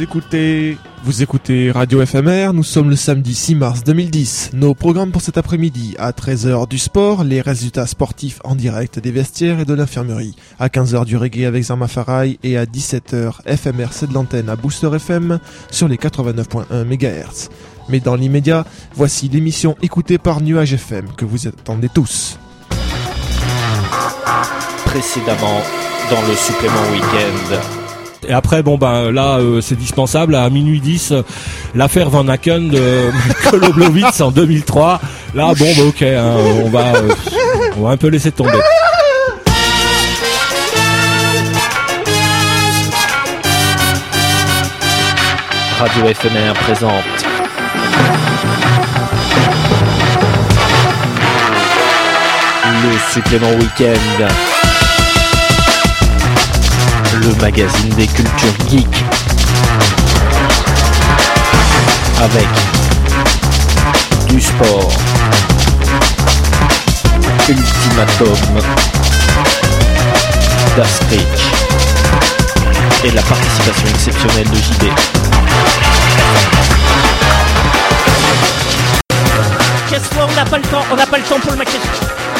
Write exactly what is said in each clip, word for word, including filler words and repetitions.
écoutez, vous écoutez Radio F M R, nous sommes le samedi six mars deux mille dix. Nos programmes pour cet après-midi, à treize heures du sport, les résultats sportifs en direct des vestiaires et de l'infirmerie. À quinze heures du reggae avec Zarma Farai et à dix-sept heures F M R c'est de l'antenne à Booster F M sur les quatre-vingt-neuf virgule un mégahertz. Mais dans l'immédiat, voici l'émission écoutée par Nuage F M que vous attendez tous. Précédemment dans le supplément week-end. Et après, bon ben là, euh, c'est dispensable. À minuit dix, euh, l'affaire Van Aken de Michael Oblowitz en deux mille trois. Là, bon, bah, ok, hein, on va, euh, on va un peu laisser tomber. Radio F M R présente le supplément week-end. Le magazine des cultures geeks avec du sport, Ultimatum, d'Astrich et la participation exceptionnelle de J B. Qu'est-ce qu'on n'a pas le temps, on n'a pas le temps pour le maquillage.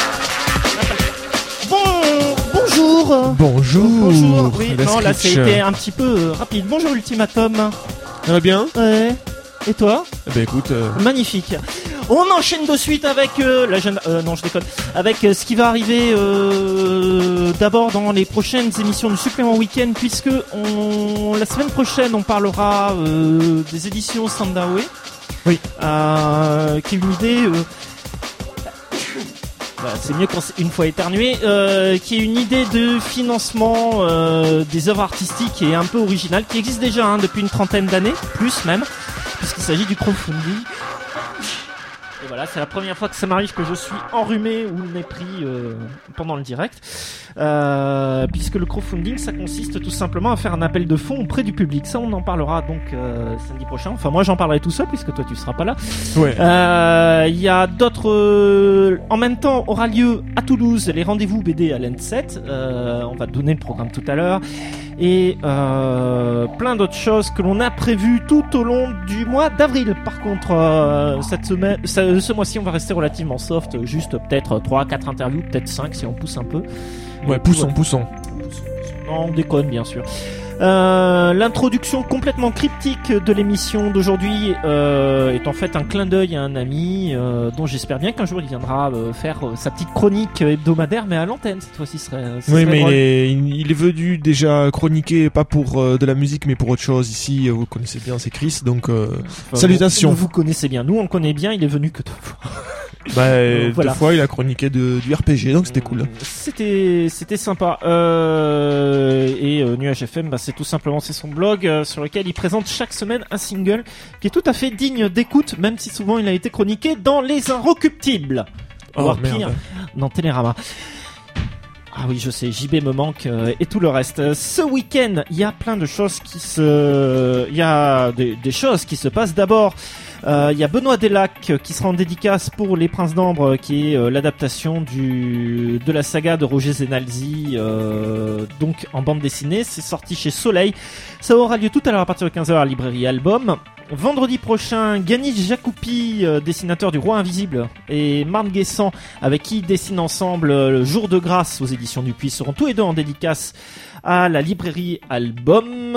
Bon, bonjour. Bonjour. Bonjour. Oui, la non, là, Scritch. c'était un petit peu euh, rapide. Bonjour, Ultimatum. Ça va bien? Ouais. Et toi? Eh ben écoute, euh... Magnifique. On enchaîne de suite avec euh, la jeune. Euh, non, je déconne. Avec euh, ce qui va arriver euh, d'abord dans les prochaines émissions du supplément week-end, puisque on, la semaine prochaine, on parlera euh, des éditions Sandawe. Oui. Euh, qui est une idée. Euh, Bah, c'est mieux quand c'est une fois éternué, euh, qui est une idée de financement euh, des œuvres artistiques et un peu originale, qui existe déjà hein, depuis une trentaine d'années, plus même, puisqu'il s'agit du crowdfunding. Et voilà, c'est la première fois que ça m'arrive que je suis enrhumé ou le nez pris euh, pendant le direct, euh, puisque le crowdfunding, ça consiste tout simplement à faire un appel de fonds auprès du public. Ça, on en parlera donc euh, samedi prochain. Enfin, moi, j'en parlerai tout seul, puisque toi, tu seras pas là. ouais. Il euh, y a d'autres... Euh, en même temps, aura lieu à Toulouse les rendez-vous B D à l'E N sept. Euh, on va donner le programme tout à l'heure. Et euh, plein d'autres choses que l'on a prévues tout au long du mois d'avril. Par contre, euh, cette semaine, ce, ce mois-ci, on va rester relativement soft. Juste peut-être trois quatre interviews, peut-être cinq si on pousse un peu. Ouais, poussons, poussons. Non, on déconne, bien sûr. Euh, l'introduction complètement cryptique de l'émission d'aujourd'hui euh, est en fait un clin d'œil à un ami euh, dont j'espère bien qu'un jour il viendra euh, faire euh, sa petite chronique hebdomadaire, mais à l'antenne cette fois-ci. Serait, ce oui, serait mais drôle. il est, il est venu déjà chroniquer, pas pour euh, de la musique, mais pour autre chose. Ici, vous connaissez bien, c'est Chris, donc euh, Enfin, salutations. Vous, vous connaissez bien, nous on le connaît bien, il est venu que deux fois. Bah, Euh, voilà. deux fois, il a chroniqué de, du R P G, donc c'était cool. C'était, c'était sympa. Euh, et euh, Nuage F M, bah, c'est tout simplement c'est son blog euh, sur lequel il présente chaque semaine un single qui est tout à fait digne d'écoute, même si souvent il a été chroniqué dans Les Inrecuptibles, Oh, voire merde. pire, dans Télérama. Ah oui, je sais, J B me manque euh, et tout le reste. Euh, Ce week-end, il y a plein de choses qui se, il y a des, des choses qui se passent. D'abord, il euh, y a Benoît Delac qui sera en dédicace pour Les Princes d'Ambre, qui est euh, l'adaptation du de la saga de Roger Zenalzi, euh, donc en bande dessinée. C'est sorti chez Soleil. Ça aura lieu tout à l'heure à partir de quinze heures à la librairie Album. Vendredi prochain, Ganis Jacoupi, euh, dessinateur du Roi Invisible, et Marne Guessant, avec qui ils dessinent ensemble euh, le Jour de Grâce aux éditions Dupuis, seront tous les deux en dédicace à la librairie Album.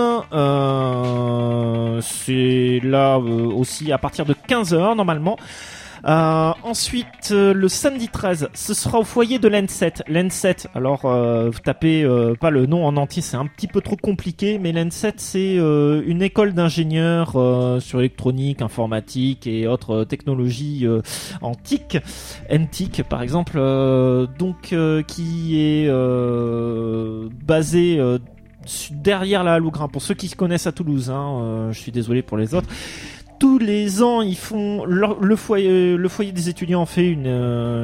Euh, c'est là euh, aussi à partir de quinze heures normalement. Euh, ensuite, euh, le samedi treize, ce sera au foyer de l'E N sept. L'E N sept, alors euh, vous tapez euh, pas le nom en entier, c'est un petit peu trop compliqué, mais l'E N sept c'est euh, une école d'ingénieurs euh, sur électronique, informatique et autres euh, technologies euh, antiques, N T I C par exemple, euh, donc euh, qui est euh, basée euh, derrière la Halle-Augrin. Pour ceux qui se connaissent à Toulouse, hein, euh, je suis désolé pour les autres. Tous les ans, ils font leur, le foyer, le foyer des étudiants fait une, euh, un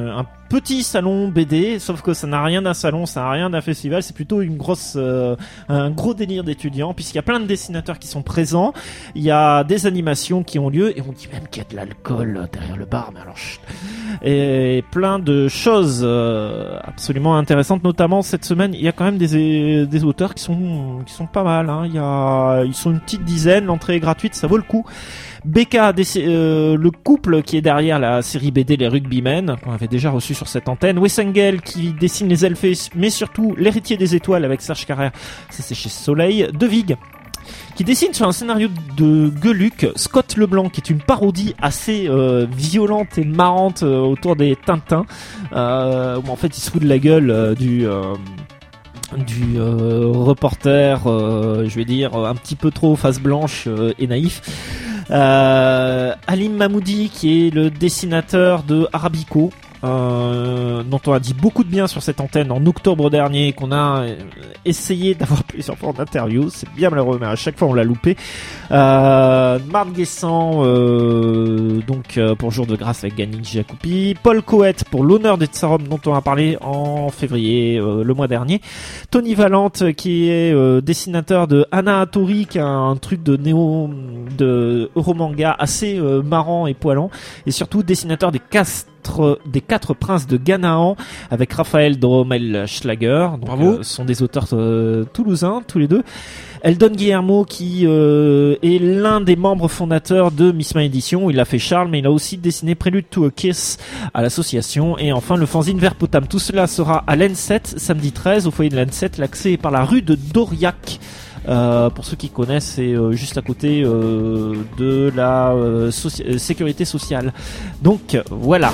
petit salon B D, sauf que ça n'a rien d'un salon, ça n'a rien d'un festival, c'est plutôt une grosse, euh, un gros délire d'étudiants, puisqu'il y a plein de dessinateurs qui sont présents, il y a des animations qui ont lieu, et on dit même qu'il y a de l'alcool derrière le bar, mais alors chut. Et plein de choses euh, absolument intéressantes, notamment cette semaine, il y a quand même des, des auteurs qui sont, qui sont pas mal, hein. Il y a, ils sont une petite dizaine, l'entrée est gratuite, ça vaut le coup. B K, euh, le couple qui est derrière la série B D Les Rugbymen, qu'on avait déjà reçu sur cette antenne. Wes Engel qui dessine les elfes, mais surtout L'Héritier des Étoiles avec Serge Carrère, ça c'est chez Soleil. De Vig, qui dessine sur un scénario de Gueluc. Scott Leblanc, qui est une parodie assez euh, violente et marrante euh, autour des Tintins, euh, où en fait il se fout de la gueule euh, du... Euh, du euh, reporter, euh, je vais dire, un petit peu trop face blanche euh, et naïf. Euh, Halim Mahmoudi, qui est le dessinateur de Arabico, euh, dont on a dit beaucoup de bien sur cette antenne en octobre dernier, qu'on a essayé d'avoir plusieurs fois en interview. C'est bien malheureux, mais à chaque fois on l'a loupé. Euh, Marc Guessant, euh, donc euh, pour Jour de Grâce avec Gani Jacoupi. Paul Coët pour L'Honneur des Tsarom, dont on a parlé en février, euh, le mois dernier. Tony Valente, qui est euh, dessinateur de Anna Hattori, qui a un truc de néo, de euromanga assez euh, marrant et poilant, et surtout dessinateur des castes des quatre princes de Ganaan avec Raphaël Dromel-Schlager. Donc, Bravo. Euh, ce sont des auteurs euh, toulousains tous les deux. Eldon Guillermo, qui euh, est l'un des membres fondateurs de Missma Édition. Il a fait Charles, mais il a aussi dessiné Prélude to a Kiss à l'association. Et enfin le fanzine Verpotam. Tout cela sera à l'N sept samedi treize au foyer de l'N sept. L'accès est par la rue de Doriac. Euh, pour ceux qui connaissent, c'est euh, juste à côté euh, de la euh, soci- sécurité sociale. Donc voilà.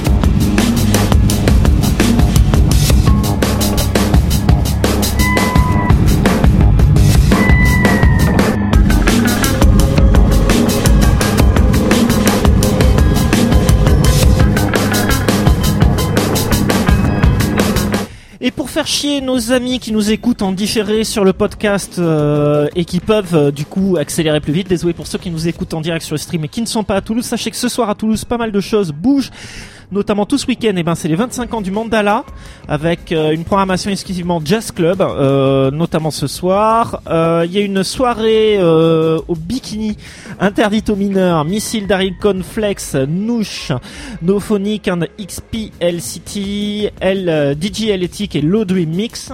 Et pour faire chier nos amis qui nous écoutent en différé sur le podcast euh, et qui peuvent euh, du coup accélérer plus vite, désolé pour ceux qui nous écoutent en direct sur le stream et qui ne sont pas à Toulouse, sachez que ce soir à Toulouse pas mal de choses bougent, notamment tout ce week-end. Et ben c'est les vingt-cinq ans du Mandala avec euh, une programmation exclusivement Jazz Club, euh, notamment ce soir. Il euh, y a une soirée euh, au bikini interdite aux mineurs, Missile Daricon Flex, Nouche, Nophonic and X P L City, L, D J Electric et Laudry Mix.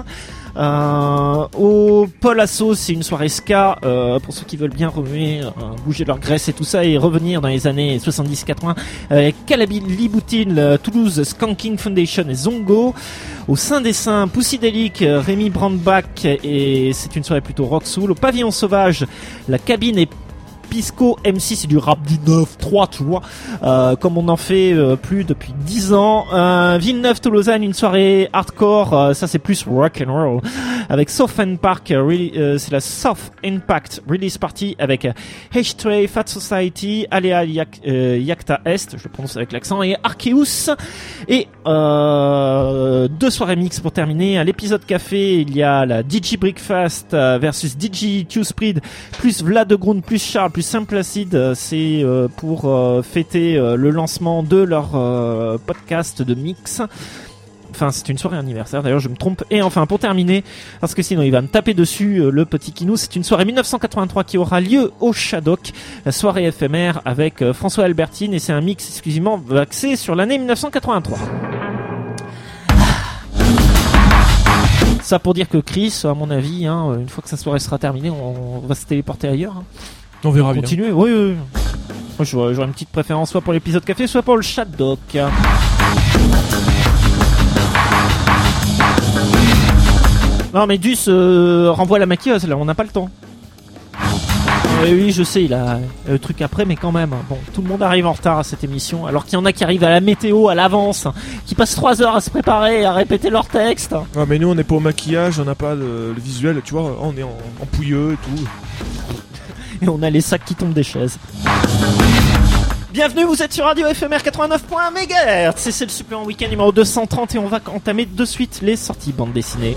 Euh, au Paul Assos, c'est une soirée ska euh, pour ceux qui veulent bien remuer, euh, bouger leur graisse et tout ça et revenir dans les années soixante-dix quatre-vingts avec Calabi Liboutine, Toulouse Skanking Foundation et Zongo. Au Saint des Saints, Poussydélique, Rémi Brandbach, et c'est une soirée plutôt rock soul. Au Pavillon Sauvage, la cabine est Pisco M C, c'est du rap du neuf trois, tu vois, euh, comme on en fait euh, plus depuis dix ans. euh, Villeneuve-Tolosane, une soirée hardcore, euh, ça c'est plus rock and roll, avec Soft Impact, euh, really, euh, c'est la Soft Impact Release Party avec euh, H-Tray, Fat Society, Alea Yak, euh, Yakta Est, je le prononce avec l'accent, et Arceus. Et euh, deux soirées mix pour terminer. À l'épisode café, il y a la D J Breakfast euh, versus D J Q-Spread, plus Vlad de Groen, plus Charles, plus Saint-Placide. C'est euh, pour euh, fêter euh, le lancement de leur euh, podcast de mix. Enfin, c'est une soirée anniversaire, d'ailleurs, je me trompe. Et enfin, pour terminer, parce que sinon il va me taper dessus, euh, le petit Kinou, c'est une soirée dix-neuf cent quatre-vingt-trois qui aura lieu au Shadok, la soirée éphémère avec euh, François Albertine, et c'est un mix exclusivement axé sur l'année dix-neuf cent quatre-vingt-trois. Ça pour dire que Chris, à mon avis, hein, une fois que sa soirée sera terminée, on, on va se téléporter ailleurs. Hein. On verra bien. Continuer, oui, oui. Moi, j'aurais, j'aurais une petite préférence soit pour l'épisode café, soit pour le Shadok. Non mais Duss euh, renvoie la maquilleuse, là on n'a pas le temps. Euh, oui je sais, il a le truc après, mais quand même, bon, tout le monde arrive en retard à cette émission, alors qu'il y en a qui arrivent à la météo, à l'avance, qui passent trois heures à se préparer, à répéter leur texte. Ouais, mais nous on n'est pas au maquillage, on n'a pas le, le visuel, tu vois, on est en, en pouilleux et tout. Et on a les sacs qui tombent des chaises. Bienvenue, vous êtes sur Radio F M R quatre-vingt-neuf point un mégahertz, et c'est le Super Week-end numéro deux cent trente, et on va entamer de suite les sorties bande dessinée.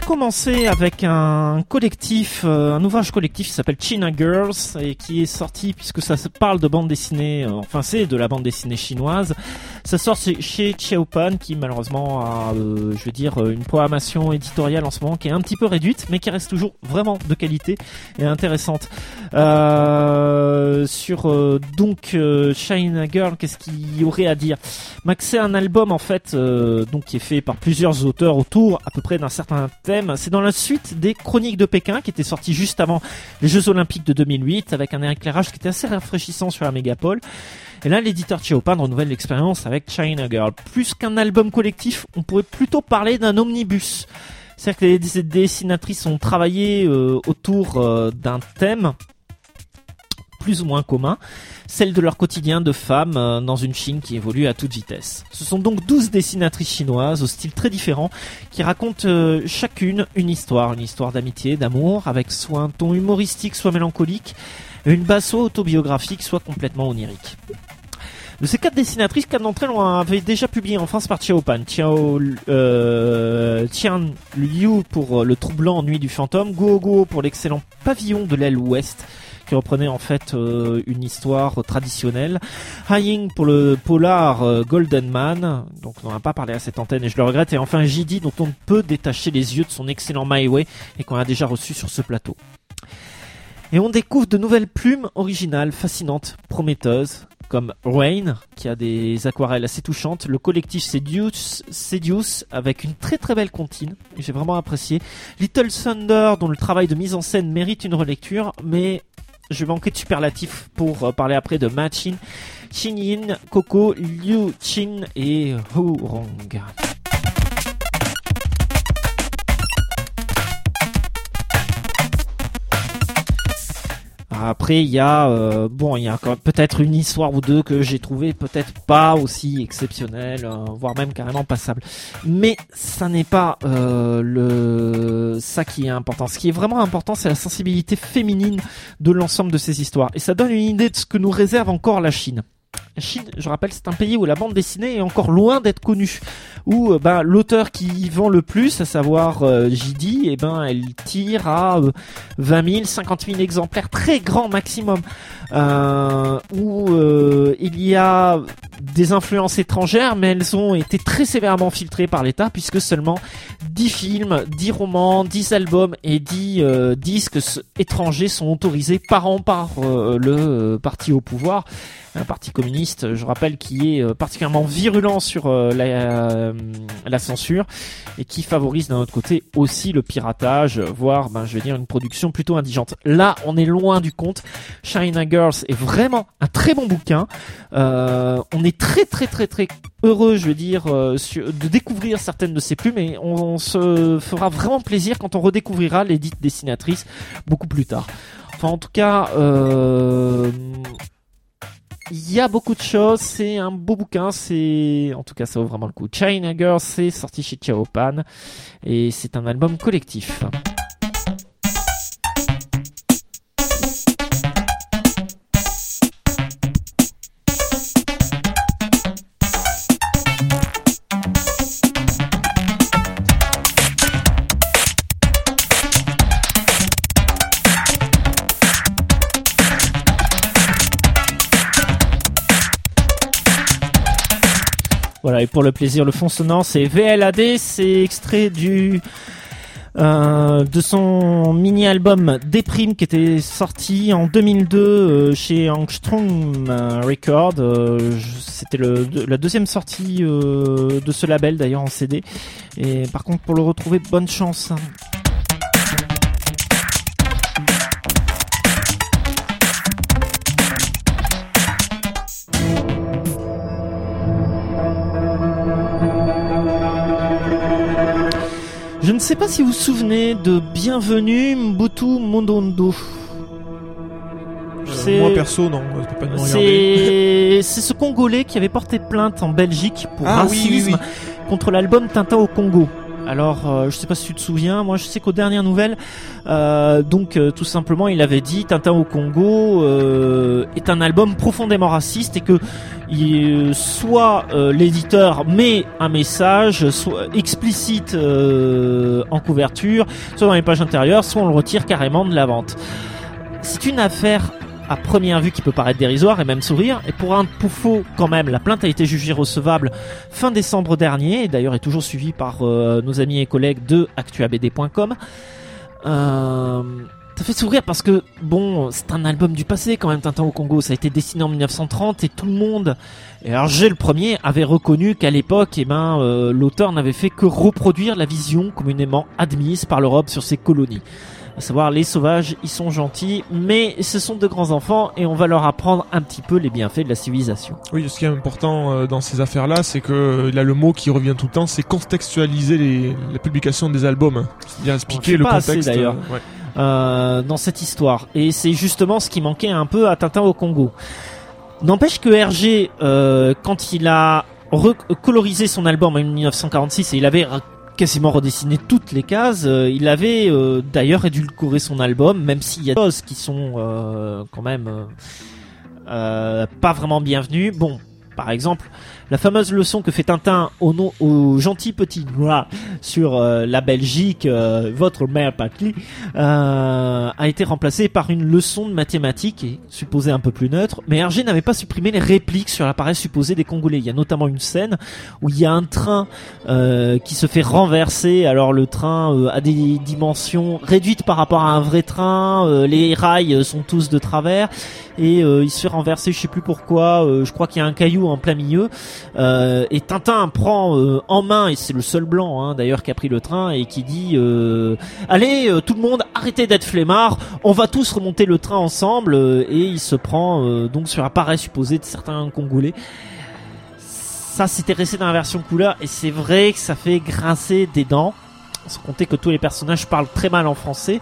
commencer avec un collectif, euh, un ouvrage collectif qui s'appelle China Girls et qui est sorti, puisque ça se parle de bande dessinée, euh, enfin c'est de la bande dessinée chinoise. Ça sort chez Xiaopan qui malheureusement a, euh, je veux dire, une programmation éditoriale en ce moment qui est un petit peu réduite, mais qui reste toujours vraiment de qualité et intéressante. Euh, sur euh, donc euh, China Girl, qu'est-ce qu'il y aurait à dire? Bah, c'est un album en fait, euh, donc qui est fait par plusieurs auteurs autour à peu près d'un certain thème. C'est dans la suite des Chroniques de Pékin qui était sorti juste avant les Jeux Olympiques de deux mille huit avec un éclairage qui était assez rafraîchissant sur la mégapole. Et là, l'éditeur Xiaopan renouvelle l'expérience avec China Girl. Plus qu'un album collectif, on pourrait plutôt parler d'un omnibus. C'est-à-dire que les dessinatrices ont travaillé euh, autour euh, d'un thème plus ou moins commun, celle de leur quotidien de femmes euh, dans une Chine qui évolue à toute vitesse. Ce sont donc douze dessinatrices chinoises au style très différent qui racontent euh, chacune une histoire, une histoire d'amitié, d'amour, avec soit un ton humoristique, soit mélancolique, une base soit autobiographique, soit complètement onirique. De ces quatre dessinatrices, quatre d'entre elles avaient déjà publié en France par Xiaopan. Xiao, euh, Tian Liu pour Le troublant Nuit du fantôme, Guo Guo pour l'excellent Pavillon de l'aile ouest, qui reprenait en fait euh, une histoire traditionnelle. Haiying pour le polar euh, Golden Man, donc on n'en a pas parlé à cette antenne et je le regrette. Et enfin J D, dont on ne peut détacher les yeux de son excellent My Way et qu'on a déjà reçu sur ce plateau. Et on découvre de nouvelles plumes originales, fascinantes, prometteuses, comme Rain, qui a des aquarelles assez touchantes, le collectif Seduce, Seduce avec une très très belle comptine, j'ai vraiment apprécié. Little Thunder, dont le travail de mise en scène mérite une relecture, mais je vais manquer de superlatifs pour parler après de Ma Chin, Chin Yin, Coco, Liu Chin et Hu Rong. Après, il y a euh, bon, il y a encore peut-être une histoire ou deux que j'ai trouvé peut-être pas aussi exceptionnelle, euh, voire même carrément passable. Mais ça n'est pas euh, le ça qui est important. Ce qui est vraiment important, c'est la sensibilité féminine de l'ensemble de ces histoires. Et ça donne une idée de ce que nous réserve encore la Chine. La Chine, je rappelle, c'est un pays où la bande dessinée est encore loin d'être connue, où euh, ben, l'auteur qui vend le plus, à savoir euh, J D, eh ben, elle tire à euh, vingt mille, cinquante mille exemplaires, très grand maximum, euh, où euh, il y a des influences étrangères, mais elles ont été très sévèrement filtrées par l'État, puisque seulement dix films, dix romans, dix albums et dix euh, disques étrangers sont autorisés par an par euh, le euh, parti au pouvoir. Un parti communiste, je rappelle, qui est particulièrement virulent sur euh, la, euh, la censure et qui favorise d'un autre côté aussi le piratage, voire, ben, je veux dire, une production plutôt indigente. Là, on est loin du compte. China Girls est vraiment un très bon bouquin. Euh, on est très très très très heureux, je veux dire, euh, sur, de découvrir certaines de ces plumes et on, on se fera vraiment plaisir quand on redécouvrira les dites dessinatrices beaucoup plus tard. Enfin, en tout cas, euh... il y a beaucoup de choses, c'est un beau bouquin, c'est, en tout cas ça vaut vraiment le coup. China Girl, c'est sorti chez Xiaopan et c'est un album collectif. Voilà, et pour le plaisir, le fond sonore, c'est V L A D, c'est extrait du euh, de son mini-album Déprime qui était sorti en deux mille deux euh, chez Angstrom euh, Records. Euh, c'était le, de, la deuxième sortie euh, de ce label d'ailleurs en C D. Et par contre, pour le retrouver, bonne chance. Je ne sais pas si vous vous souvenez de Bienvenue Mbutu Mondondo. Euh, moi perso non, je peux pas me regarder. C'est c'est ce Congolais qui avait porté plainte en Belgique pour ah, racisme oui, oui, oui. contre l'album Tintin au Congo. alors, euh, je sais pas si tu te souviens, moi je sais qu'aux dernières nouvelles, euh, donc euh, tout simplement, il avait dit Tintin au Congo euh, est un album profondément raciste et que il, soit euh, l'éditeur met un message soit explicite euh, en couverture, soit dans les pages intérieures, soit on le retire carrément de la vente. C'est une affaire à première vue qui peut paraître dérisoire et même sourire, et pour un pour faux quand même, la plainte a été jugée recevable fin décembre dernier, et d'ailleurs est toujours suivie par euh, nos amis et collègues de actu a b d point com. Euh, ça fait sourire parce que bon, c'est un album du passé quand même, Tintin au Congo, ça a été dessiné en dix-neuf cent trente et tout le monde, et alors j'ai le premier, avait reconnu qu'à l'époque, eh ben, euh, l'auteur n'avait fait que reproduire la vision communément admise par l'Europe sur ses colonies. À savoir, les sauvages, ils sont gentils, mais ce sont de grands enfants et on va leur apprendre un petit peu les bienfaits de la civilisation. Oui, ce qui est important euh, dans ces affaires-là, c'est que euh, là, le mot qui revient tout le temps, c'est contextualiser les, la publication des albums. C'est-à-dire expliquer le pas contexte. Assez, d'ailleurs, euh, ouais. euh, dans cette histoire. Et c'est justement ce qui manquait un peu à Tintin au Congo. N'empêche que Hergé, euh, quand il a recolorisé son album en dix-neuf cent quarante-six, et il avait quasiment redessiné toutes les cases. Euh, il avait euh, d'ailleurs édulcoré son album, même s'il y a des choses qui sont euh, quand même euh, euh, pas vraiment bienvenues. Bon, par exemple, la fameuse leçon que fait Tintin au, nom, au gentil petit noir sur euh, la Belgique, euh, votre mère patrie, euh, a été remplacée par une leçon de mathématiques, et supposée un peu plus neutre. Mais Hergé n'avait pas supprimé les répliques sur l'appareil supposé des Congolais. Il y a notamment une scène où il y a un train euh, qui se fait renverser. Alors le train euh, a des dimensions réduites par rapport à un vrai train. Euh, les rails sont tous de travers. Et euh, il se fait renverser, je sais plus pourquoi, euh, je crois qu'il y a un caillou en plein milieu, euh, et Tintin prend euh, en main, et c'est le seul blanc hein, d'ailleurs qui a pris le train, et qui dit euh, allez euh, tout le monde, arrêtez d'être flemmards, on va tous remonter le train ensemble, euh, et il se prend euh, donc sur l'appareil supposé de certains Congolais. Ça c'était resté dans la version couleur, et c'est vrai que ça fait grincer des dents, sans compter que tous les personnages parlent très mal en français.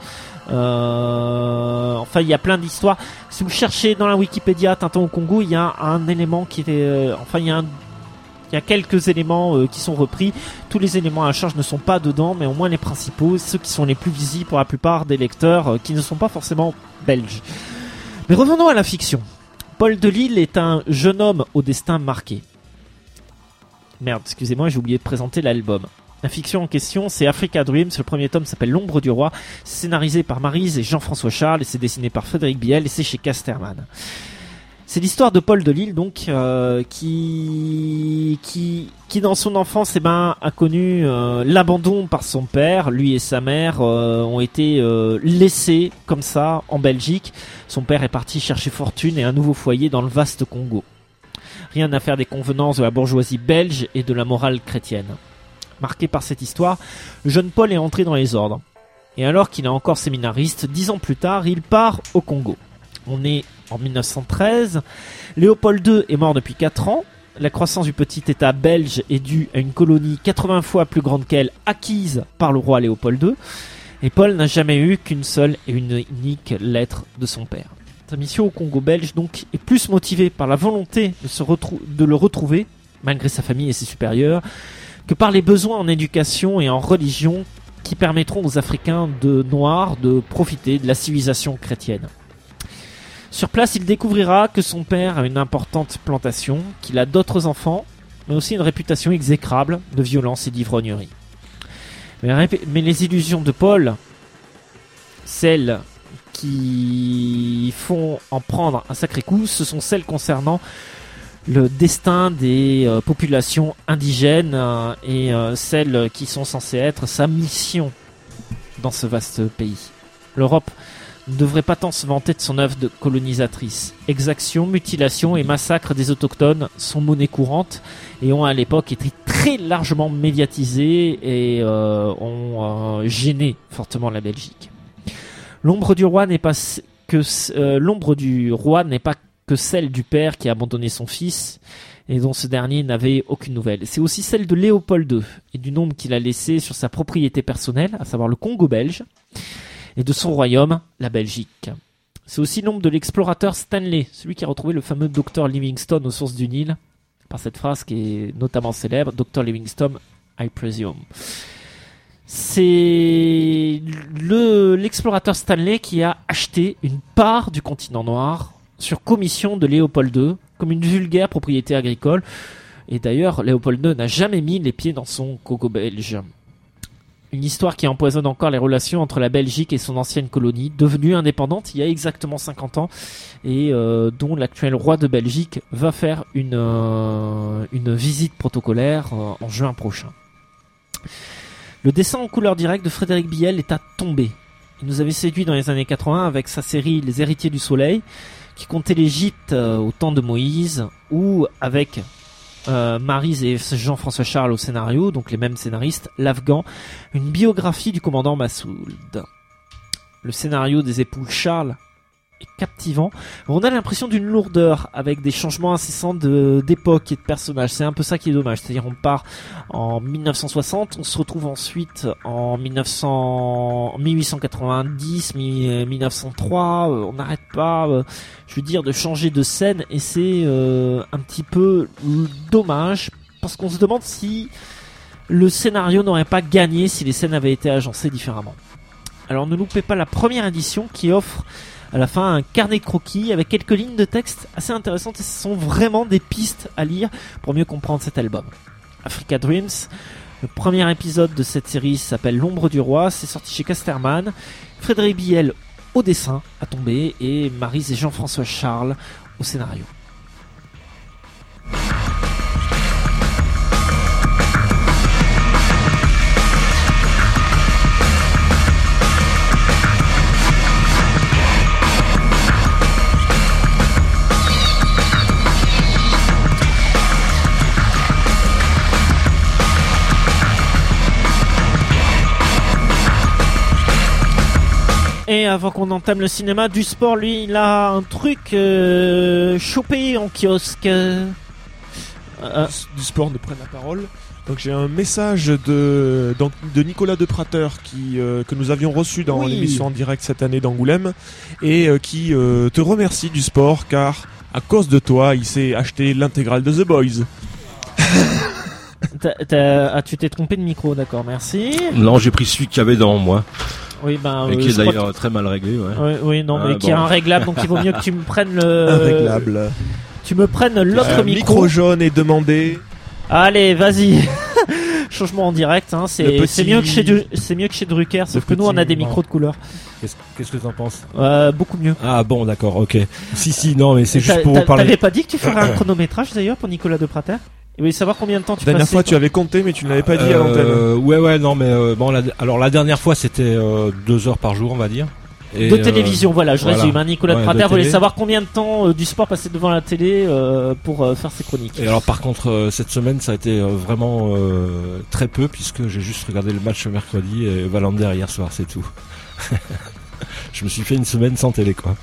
Euh, enfin, il y a plein d'histoires. Si vous cherchez dans la Wikipédia Tintin au Congo, il y a un élément qui est, euh, enfin, il y a un, il y a quelques éléments euh, qui sont repris. Tous les éléments à charge ne sont pas dedans, mais au moins les principaux, ceux qui sont les plus visibles pour la plupart des lecteurs, euh, qui ne sont pas forcément belges. Mais revenons à la fiction. Paul Delisle est un jeune homme au destin marqué. Merde, excusez-moi, j'ai oublié de présenter l'album. La fiction en question, c'est Africa Dreams. Le premier tome s'appelle L'ombre du roi. C'est scénarisé par Maryse et Jean-François Charles, et c'est dessiné par Frédéric Biel, et c'est chez Casterman. C'est l'histoire de Paul Delisle, donc, euh, qui, qui, qui dans son enfance, eh ben, a connu euh, l'abandon par son père. Lui et sa mère euh, ont été euh, laissés comme ça en Belgique. Son père est parti chercher fortune et un nouveau foyer dans le vaste Congo. Rien à faire des convenances de la bourgeoisie belge et de la morale chrétienne. Marqué par cette histoire, le jeune Paul est entré dans les ordres. Et alors qu'il est encore séminariste, dix ans plus tard, il part au Congo. On est en dix-neuf cent treize. Léopold deux est mort depuis quatre ans. La croissance du petit État belge est due à une colonie quatre-vingts fois plus grande qu'elle, acquise par le roi Léopold deux. Et Paul n'a jamais eu qu'une seule et une unique lettre de son père. Sa mission au Congo belge, donc, est plus motivée par la volonté de, se retrou- de le retrouver, malgré sa famille et ses supérieurs, que par les besoins en éducation et en religion qui permettront aux Africains de noirs de profiter de la civilisation chrétienne. Sur place, il découvrira que son père a une importante plantation, qu'il a d'autres enfants, mais aussi une réputation exécrable de violence et d'ivrognerie. Mais, mais les illusions de Paul, celles qui font en prendre un sacré coup, ce sont celles concernant le destin des euh, populations indigènes euh, et euh, celles qui sont censées être sa mission dans ce vaste pays. L'Europe ne devrait pas tant se vanter de son œuvre de colonisatrice. Exactions, mutilations et massacres des autochtones sont monnaie courante et ont à l'époque été très largement médiatisés et euh, ont euh, gêné fortement la Belgique. L'ombre du roi n'est pas que euh, l'ombre du roi n'est pas que celle du père qui a abandonné son fils et dont ce dernier n'avait aucune nouvelle. C'est aussi celle de Léopold deux et du nombre qu'il a laissé sur sa propriété personnelle, à savoir le Congo belge, et de son royaume, la Belgique. C'est aussi l'ombre de l'explorateur Stanley, celui qui a retrouvé le fameux docteur Livingstone aux sources du Nil, par cette phrase qui est notamment célèbre, docteur Livingstone, I presume. c'est le l'explorateur Stanley qui a acheté une part du continent noir sur commission de Léopold deux, comme une vulgaire propriété agricole. Et d'ailleurs, Léopold deux n'a jamais mis les pieds dans son coco belge. Une histoire qui empoisonne encore les relations entre la Belgique et son ancienne colonie, devenue indépendante il y a exactement cinquante ans, et euh, dont l'actuel roi de Belgique va faire une, euh, une visite protocolaire euh, en juin prochain. Le dessin en couleur directe de Frédéric Biel est à tomber. Il nous avait séduit dans les années quatre-vingts avec sa série Les Héritiers du Soleil, qui comptait l'Égypte euh, au temps de Moïse, ou avec euh, Maryse et Jean-François Charles au scénario, donc les mêmes scénaristes, L'Afghan, une biographie du commandant Massoud. Le scénario des épouses Charles est captivant. On a l'impression d'une lourdeur avec des changements incessants de, d'époque et de personnages. C'est un peu ça qui est dommage. C'est-à-dire on part en dix-neuf cent soixante, on se retrouve ensuite en mille huit cent quatre-vingt-dix, mille neuf cent trois. Euh, on n'arrête pas, euh, je veux dire, de changer de scène et c'est euh, un petit peu dommage parce qu'on se demande si le scénario n'aurait pas gagné si les scènes avaient été agencées différemment. Alors ne loupez pas la première édition qui offre à la fin un carnet croquis avec quelques lignes de texte assez intéressantes et ce sont vraiment des pistes à lire pour mieux comprendre cet album. Africa Dreams, le premier épisode de cette série s'appelle L'ombre du roi, c'est sorti chez Casterman. Frédéric Biel au dessin à tomber et Maryse et Jean-François Charles au scénario. Et avant qu'on entame le cinéma, du sport, lui, il a un truc euh, chopé en kiosque. Euh, du sport ne prenne la parole. Donc j'ai un message de, donc, de Nicolas De Prater qui, euh, que nous avions reçu dans oui. l'émission en direct cette année d'Angoulême et euh, qui euh, te remercie du sport car à cause de toi, il s'est acheté l'intégrale de The Boys. t'as, t'as, ah, tu t'es trompé de micro, d'accord, merci. Non, j'ai pris celui qu'il y avait devant moi. Oui, ben, et euh, qui est d'ailleurs que... très mal réglé, ouais. Oui, oui non, ah, mais bon. qui est inréglable, donc il vaut mieux que tu me prennes le. Inréglable. Tu me prennes l'autre euh, micro. Micro jaune est demandé. Allez, vas-y. Changement en direct, hein. C'est, petit... c'est mieux que chez du... c'est mieux que chez Drucker, sauf que nous on a des micros de couleur. Qu'est-ce, qu'est-ce que t'en penses? Euh, beaucoup mieux. Ah bon, d'accord, ok. Si, si, non, mais c'est T'as, juste pour t'as, vous parler. T'avais pas dit que tu ferais un chronométrage d'ailleurs pour Nicolas De Prater? Il voulait savoir combien de temps tu La dernière passais, fois, toi. tu avais compté, mais tu ne l'avais pas dit euh, à l'antenne. Ouais, ouais, non, mais euh, bon, la, alors la dernière fois, c'était euh, deux heures par jour, on va dire. Et, de euh, télévision, voilà, je voilà. résume. Hein, Nicolas Ouais, de Prater de voulait télé. savoir combien de temps euh, du sport passait devant la télé euh, pour euh, faire ses chroniques. Et alors, par contre, euh, cette semaine, ça a été euh, vraiment euh, très peu, puisque j'ai juste regardé le match mercredi et Valander hier soir, c'est tout. Je me suis fait une semaine sans télé, quoi.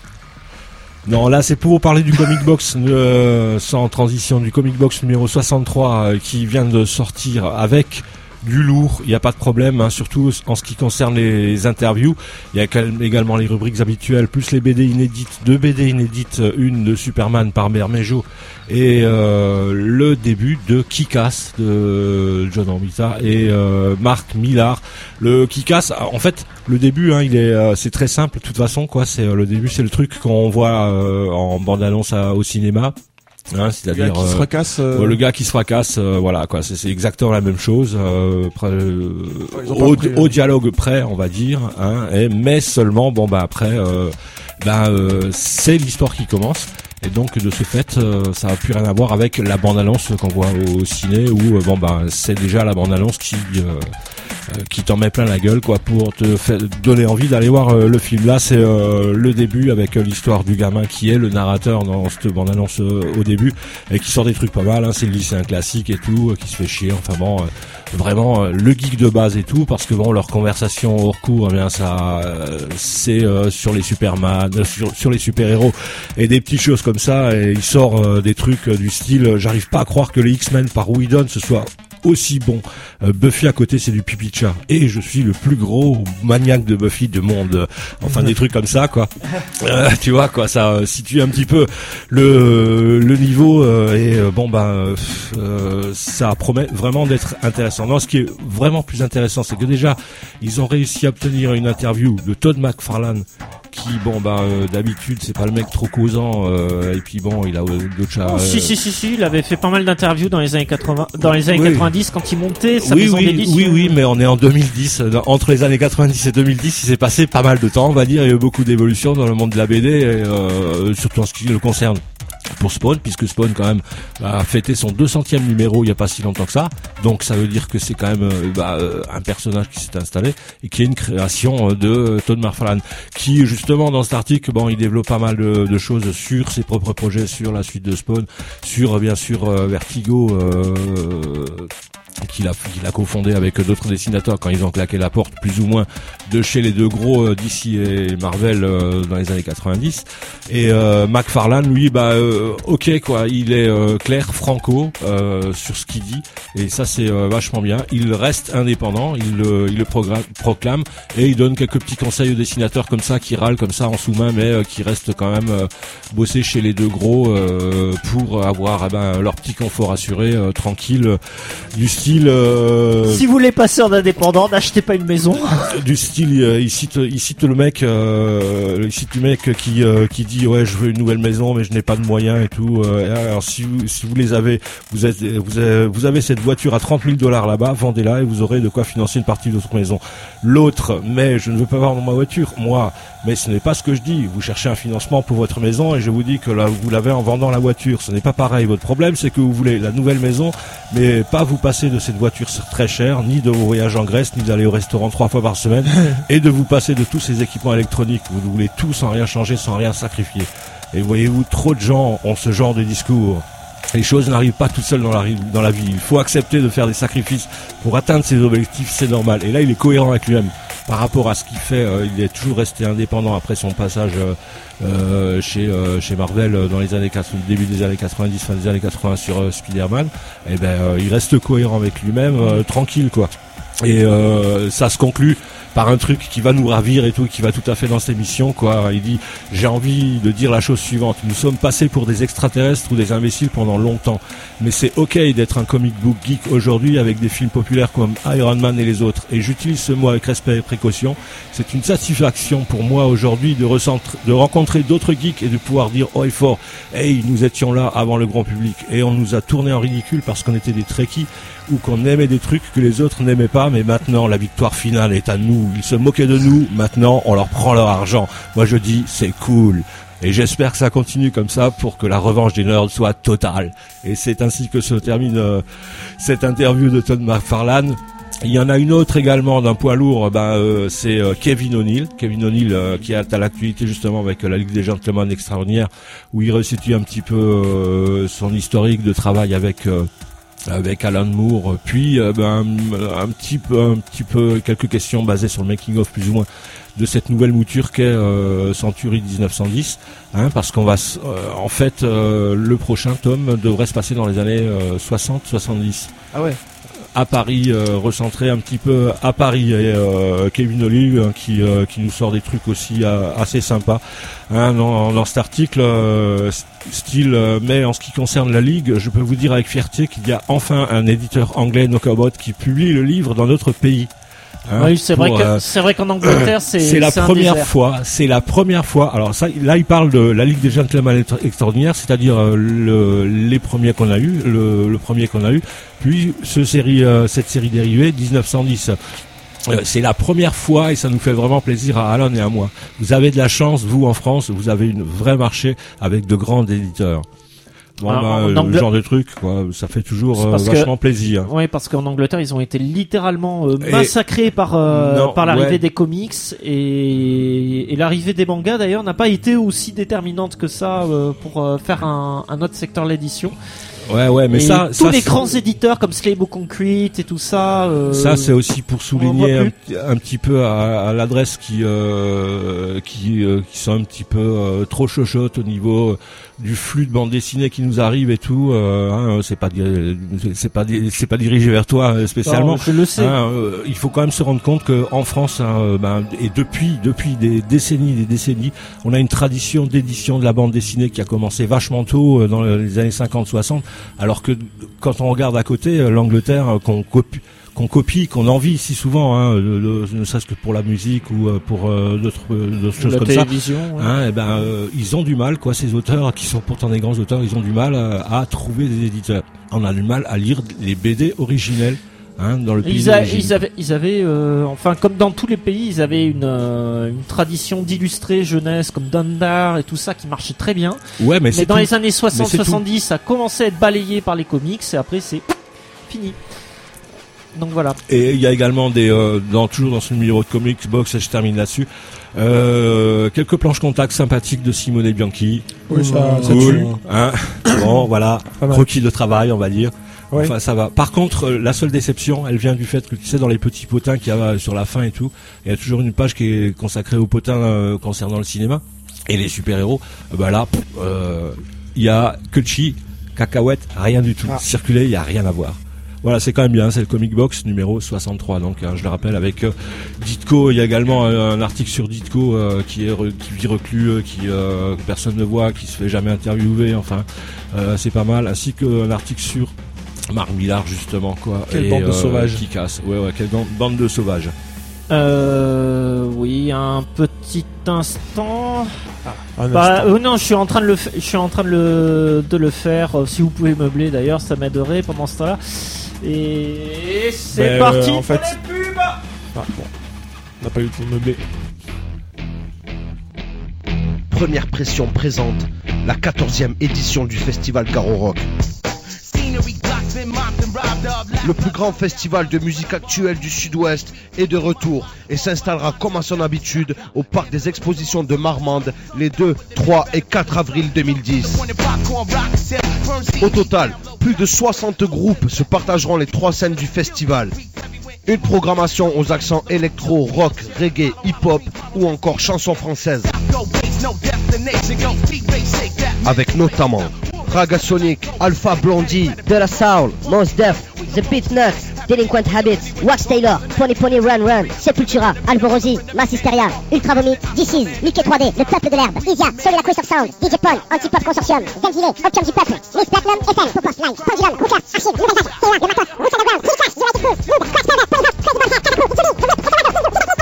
Non, là c'est pour vous parler du Comic Box euh, sans transition, du Comic Box numéro soixante-trois euh, qui vient de sortir avec du lourd, il n'y a pas de problème, hein, surtout en ce qui concerne les interviews. Il y a également les rubriques habituelles, plus les B D inédites, deux B D inédites, une de Superman par Bermejo et euh, le début de Kick-Ass de John Romita et euh, Marc Millar. Le Kick-Ass, en fait, le début, hein, il est, euh, c'est très simple. De toute façon, quoi, c'est euh, le début, c'est le truc qu'on voit euh, en bande-annonce à, au cinéma. Hein, c'est-à-dire le gars qui se euh, fracasse. Euh... le gars qui se fracasse, euh, voilà, quoi. C'est, c'est exactement la même chose. Euh, près, euh, Ils ont au, pas pris, au euh... dialogue près, on va dire. Hein, et, mais seulement, bon, bah après, euh, bah, euh, c'est l'histoire qui commence. Et donc de ce fait, euh, ça n'a plus rien à voir avec la bande-annonce qu'on voit au ciné où euh, bon bah c'est déjà la bande-annonce qui euh, euh, qui t'en met plein la gueule quoi pour te faire donner envie d'aller voir euh, le film. Là c'est euh, le début avec euh, l'histoire du gamin qui est le narrateur dans cette bande-annonce euh, au début et qui sort des trucs pas mal. Hein, c'est le lycéen classique et tout euh, qui se fait chier. Enfin bon. Euh, vraiment euh, le geek de base et tout parce que bon leur conversation hors cours eh bien ça euh, c'est euh, sur les Superman euh, sur, sur les super-héros et des petites choses comme ça et il sort euh, des trucs euh, du style euh, j'arrive pas à croire que les X-Men par Whedon se soit aussi bon. Euh, Buffy à côté, c'est du pipi de chat. Et je suis le plus gros maniaque de Buffy du monde. Enfin, des trucs comme ça, quoi. Euh, tu vois, quoi, ça euh, situe un petit peu le le niveau euh, et euh, bon bah euh, ça promet vraiment d'être intéressant. Non, ce qui est vraiment plus intéressant, c'est que déjà ils ont réussi à obtenir une interview de Todd McFarlane, qui bon bah euh, d'habitude c'est pas le mec trop causant euh, et puis bon il a euh, d'autres chats. Oh, euh, si si si si, il avait fait pas mal d'interviews dans les années quatre-vingts, dans les années oui. quatre-vingt-dix quand il montait sa oui maison oui d'édition. oui oui mais on est en deux mille dix, entre les années quatre-vingt-dix et deux mille dix il s'est passé pas mal de temps, on va dire. Il y a eu beaucoup d'évolutions dans le monde de la B D et, euh, surtout en ce qui le concerne pour Spawn, puisque Spawn quand même a fêté son deux centième numéro il y a pas si longtemps que ça, donc ça veut dire que c'est quand même euh, bah, euh, un personnage qui s'est installé et qui est une création euh, de Todd McFarlane, qui justement dans cet article, bon, il développe pas mal de, de choses sur ses propres projets, sur la suite de Spawn, sur bien sûr euh, Vertigo, euh, qu'il a, qu'il a cofondé avec d'autres dessinateurs quand ils ont claqué la porte plus ou moins de chez les deux gros euh, D C et Marvel euh, dans les années quatre-vingt-dix. Et euh, McFarlane, lui, bah euh, ok quoi, il est euh, clair, franco euh, sur ce qu'il dit, et ça c'est euh, vachement bien. Il reste indépendant, il le, il le programme, proclame, et il donne quelques petits conseils aux dessinateurs comme ça qui râlent comme ça en sous-main, mais euh, qui restent quand même euh, bosser chez les deux gros euh, pour avoir eh ben, leur petit confort assuré, euh, tranquille, euh, du style. Euh, Si vous voulez passer en indépendant, n'achetez pas une maison. Du style, euh, il cite, il cite le mec, euh, il cite le mec qui euh, qui dit ouais je veux une nouvelle maison mais je n'ai pas de moyens et tout. Euh, alors si vous si vous les avez, vous êtes vous avez, vous avez cette voiture à trente mille dollars là-bas, vendez-la et vous aurez de quoi financer une partie de votre maison. L'autre, mais je ne veux pas vendre ma voiture, moi. Mais ce n'est pas ce que je dis. Vous cherchez un financement pour votre maison et je vous dis que là vous l'avez en vendant la voiture. Ce n'est pas pareil. Votre problème c'est que vous voulez la nouvelle maison, mais pas vous passer de cette voiture très chère, ni de vos voyages en Grèce, ni d'aller au restaurant trois fois par semaine, et de vous passer de tous ces équipements électroniques. Vous voulez tout sans rien changer, sans rien sacrifier. Et voyez-vous, trop de gens ont ce genre de discours. Les choses n'arrivent pas toutes seules dans la, dans la vie. Il faut accepter de faire des sacrifices pour atteindre ses objectifs, c'est normal. Et là, il est cohérent avec lui-même. Par rapport à ce qu'il fait, euh, il est toujours resté indépendant après son passage euh, euh, chez euh, chez Marvel euh, dans les années quatre-vingts, début des années quatre-vingt-dix, fin des années quatre-vingts sur euh, Spider-Man. Et ben, euh, il reste cohérent avec lui-même, euh, tranquille quoi. Et euh, ça se conclut par un truc qui va nous ravir et tout, qui va tout à fait dans cette émission, quoi. Il dit, j'ai envie de dire la chose suivante. Nous sommes passés pour des extraterrestres ou des imbéciles pendant longtemps. Mais c'est ok d'être un comic book geek aujourd'hui avec des films populaires comme Iron Man et les autres. Et j'utilise ce mot avec respect et précaution. C'est une satisfaction pour moi aujourd'hui de, recentre, de rencontrer d'autres geeks et de pouvoir dire haut et fort, hey, nous étions là avant le grand public. Et on nous a tourné en ridicule parce qu'on était des trekkies ou qu'on aimait des trucs que les autres n'aimaient pas, mais maintenant la victoire finale est à nous. Ils se moquaient de nous, maintenant on leur prend leur argent. Moi je dis c'est cool. Et j'espère que ça continue comme ça pour que la revanche des nerds soit totale. Et c'est ainsi que se termine euh, cette interview de Todd McFarlane. Il y en a une autre également d'un poids lourd, ben euh, c'est euh, Kevin O'Neill, Kevin O'Neill euh, qui est à l'actualité justement avec euh, la Ligue des Gentlemen Extraordinaires, où il restitue un petit peu euh, son historique de travail avec euh, avec Alan Moore, puis euh, ben, un petit peu, un petit peu quelques questions basées sur le making of plus ou moins de cette nouvelle mouture qu'est euh, Century dix-neuf cent dix, hein, parce qu'on va, euh, en fait, euh, le prochain tome devrait se passer dans les années euh, soixante soixante-dix. Ah ouais. À Paris, euh, recentré un petit peu à Paris, et euh, Kevin O'Neill hein, qui euh, qui nous sort des trucs aussi euh, assez sympas hein, dans, dans cet article euh, style euh, mais en ce qui concerne la Ligue, je peux vous dire avec fierté qu'il y a enfin un éditeur anglais Knockabout qui publie le livre dans notre pays. Hein, oui, c'est vrai que euh, c'est vrai qu'en Angleterre, c'est c'est la c'est première fois, c'est la première fois. Alors ça, là, il parle de la Ligue des Gentlemen Extraordinaires, c'est-à-dire euh, le, les premiers qu'on a eu, le, le premier qu'on a eu, puis ce série, euh, cette série dérivée dix-neuf cent dix. Euh, c'est la première fois et ça nous fait vraiment plaisir à Alan et à moi. Vous avez de la chance, vous en France, vous avez une vraie marché avec de grands éditeurs. Bon, Alors, bah, en Angl... le genre de truc, quoi, ça fait toujours euh, vachement que, plaisir. Oui, parce qu'en Angleterre, ils ont été littéralement euh, massacrés et, par euh, non, par l'arrivée ouais. des comics et, et l'arrivée des mangas d'ailleurs n'a pas été aussi déterminante que ça euh, pour euh, faire un, un autre secteur de l'édition. Ouais, ouais, mais et ça, tous ça, les grands éditeurs comme Slabo Concrete et tout ça. Euh, ça, c'est aussi pour souligner un, un petit peu à, à l'adresse qui, euh, qui, euh, qui sont un petit peu euh, trop chochottes au niveau du flux de bande dessinée qui qui nous arrivent et tout, euh, hein, c'est pas di- c'est pas di- c'est pas dirigé vers toi euh, spécialement. Non, je le sais. Hein, euh, il faut quand même se rendre compte que en France, hein, euh, ben, et depuis depuis des décennies, des décennies, on a une tradition d'édition de la bande dessinée qui a commencé vachement tôt euh, dans les années cinquante soixante, alors que quand on regarde à côté euh, l'Angleterre euh, qu'on copie qu'on copie, qu'on envie si souvent, hein, le, le, ne serait-ce que pour la musique ou euh, pour euh, d'autres, euh, d'autres choses la comme télévision, ça. ouais. Hein, et ben, euh, ils ont du mal, quoi, ces auteurs qui sont pourtant des grands auteurs, ils ont du mal euh, à trouver des éditeurs. On a du mal à lire les B D originels. Hein, dans le pays Ils, a, d'origine. ils avaient, ils avaient euh, enfin comme dans tous les pays, ils avaient une, euh, une tradition d'illustrer jeunesse comme Dundar et tout ça qui marchait très bien. Ouais, mais, Mais c'est dans tout. les années soixante Mais c'est soixante-dix, ça commençait à être balayé par les comics et après c'est fini. Donc voilà. Et il y a également des, euh, dans, toujours dans ce numéro de comics box, et je termine là-dessus, euh, quelques planches contact sympathiques de Simone Bianchi. Oui, ça, ça Cool, tue. hein. Bon, voilà, Pas mal. croquis de travail, on va dire. Ouais. Enfin, ça va. Par contre, euh, la seule déception, elle vient du fait que tu sais, dans les petits potins qu'il y a sur la fin et tout, il y a toujours une page qui est consacrée aux potins euh, concernant le cinéma et les super-héros. Euh, bah là, pff, euh, il y a que chi, cacahuète, rien du tout. Ah. Circuler, il y a rien à voir. Voilà, c'est quand même bien, c'est le Comic Box numéro soixante-trois, donc hein, je le rappelle, avec euh, Ditko. Il y a également euh, un article sur Ditko euh, qui est re- qui vit reclus, euh, qui euh, que personne ne voit, qui se fait jamais interviewer, enfin euh, c'est pas mal, ainsi qu'un article sur Marc Millar, justement, quoi. Quelle Et, bande de euh, sauvages. qui casse. Ouais, ouais, quelle bande, bande de sauvages. Euh, oui, un petit instant. Un Bah instant. euh, non, je suis en train de le, fa- je suis en train de le, de le faire. Euh, si vous pouvez meubler d'ailleurs, ça m'aiderait pendant ce temps-là. Et c'est Ben, parti. euh, en fait- pour les pubs. Ah, bon. On n'a pas eu le temps de meubler. Première Pression présente la quatorzième édition du festival Garo Rock. Le plus grand festival de musique actuelle du Sud-Ouest est de retour et s'installera comme à son habitude au parc des expositions de Marmande les deux, trois et quatre avril deux mille dix. Au total, plus de soixante groupes se partageront les trois scènes du festival. Une programmation aux accents électro, rock, reggae, hip-hop ou encore chansons françaises. Avec notamment Ragasonic, Alpha Blondie, De La Soul, Mos Def, The Beatnuts, Delinquent Habits, Wax Taylor, Pony Pony Run Run, Sepultura, Alborosi, Mass Hysteria, Ultra Vomit, D C, Mickey trois D, Le Peuple de l'Herbe, Isia, Solid Quest of Sound, D J Paul, Antipop Consortium, Zenzile, Opium du Peuple, Miss Platinum, F M, Popos, Line, Pendulum, Ruka, Archive, Nouvelle Date, T un, Le Matos, Roots Underground, Killcash, Jurassic Crew, Mood, Quacksilver, Polyhop, Crazy Ball, Cataco, Tsumi,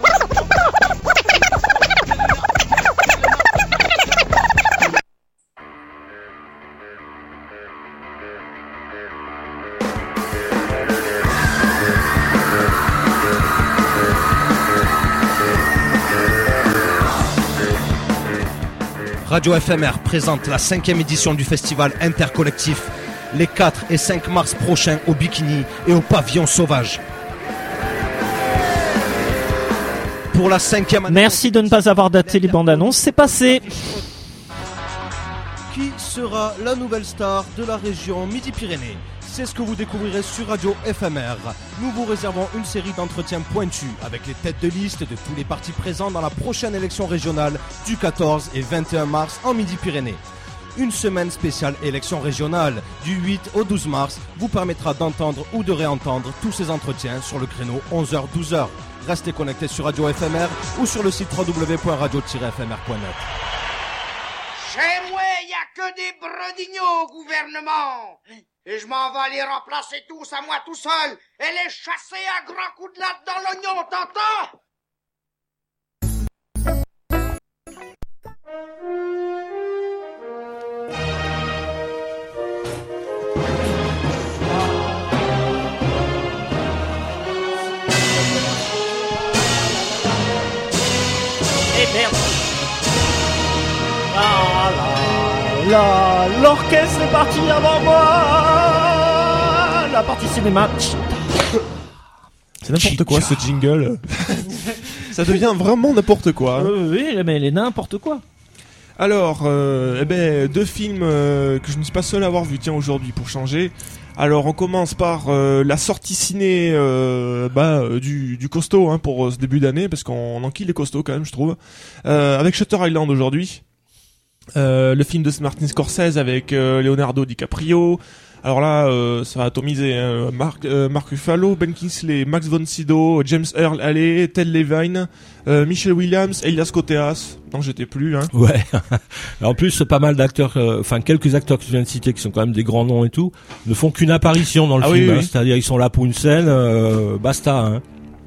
Radio F M R présente la cinquième édition du festival intercollectif les quatre et cinq mars prochains au Bikini et au Pavillon Sauvage. Pour la cinquième année. Merci de ne pas avoir daté les bandes annonces. C'est passé. Qui sera la nouvelle star de la région Midi-Pyrénées? C'est ce que vous découvrirez sur Radio F M R. Nous vous réservons une série d'entretiens pointus avec les têtes de liste de tous les partis présents dans la prochaine élection régionale du quatorze et vingt et un mars en Midi-Pyrénées. Une semaine spéciale élection régionale du huit au douze mars vous permettra d'entendre ou de réentendre tous ces entretiens sur le créneau onze heures douze heures. Restez connectés sur Radio F M R ou sur le site w w w point radio tiret f m r point net. Chez moi, y a que des bredignaux au gouvernement. Et je m'en vais les remplacer tous à moi tout seul et les chasser à grands coups de latte dans l'oignon, t'entends? Et merde. Ah là là, l'orchestre est parti avant moi. La partie cinéma. C'est n'importe quoi ce jingle. Ça devient vraiment n'importe quoi. Euh, oui, mais elle est n'importe quoi. Alors, euh, eh ben, deux films euh, que je ne suis pas seul à avoir vu, tiens, aujourd'hui, pour changer. Alors, on commence par euh, la sortie ciné euh, bah, euh, du, du costaud hein, pour euh, ce début d'année, parce qu'on enquille les costauds quand même, je trouve. Euh, avec Shutter Island aujourd'hui. Euh, le film de Martin Scorsese avec euh, Leonardo DiCaprio. Alors là, euh, ça va atomiser. Hein. Mark, euh, Mark Ruffalo, Ben Kingsley, Max von Sydow, James Earl Haley, Ted Levine, euh, Michelle Williams, Elias Koteas. Non, j'étais plus. Hein. Ouais. En plus, pas mal d'acteurs, enfin euh, quelques acteurs que je viens de citer, qui sont quand même des grands noms et tout, ne font qu'une apparition dans le ah, film. oui, hein. oui. C'est-à-dire, ils sont là pour une scène, euh, basta. Hein.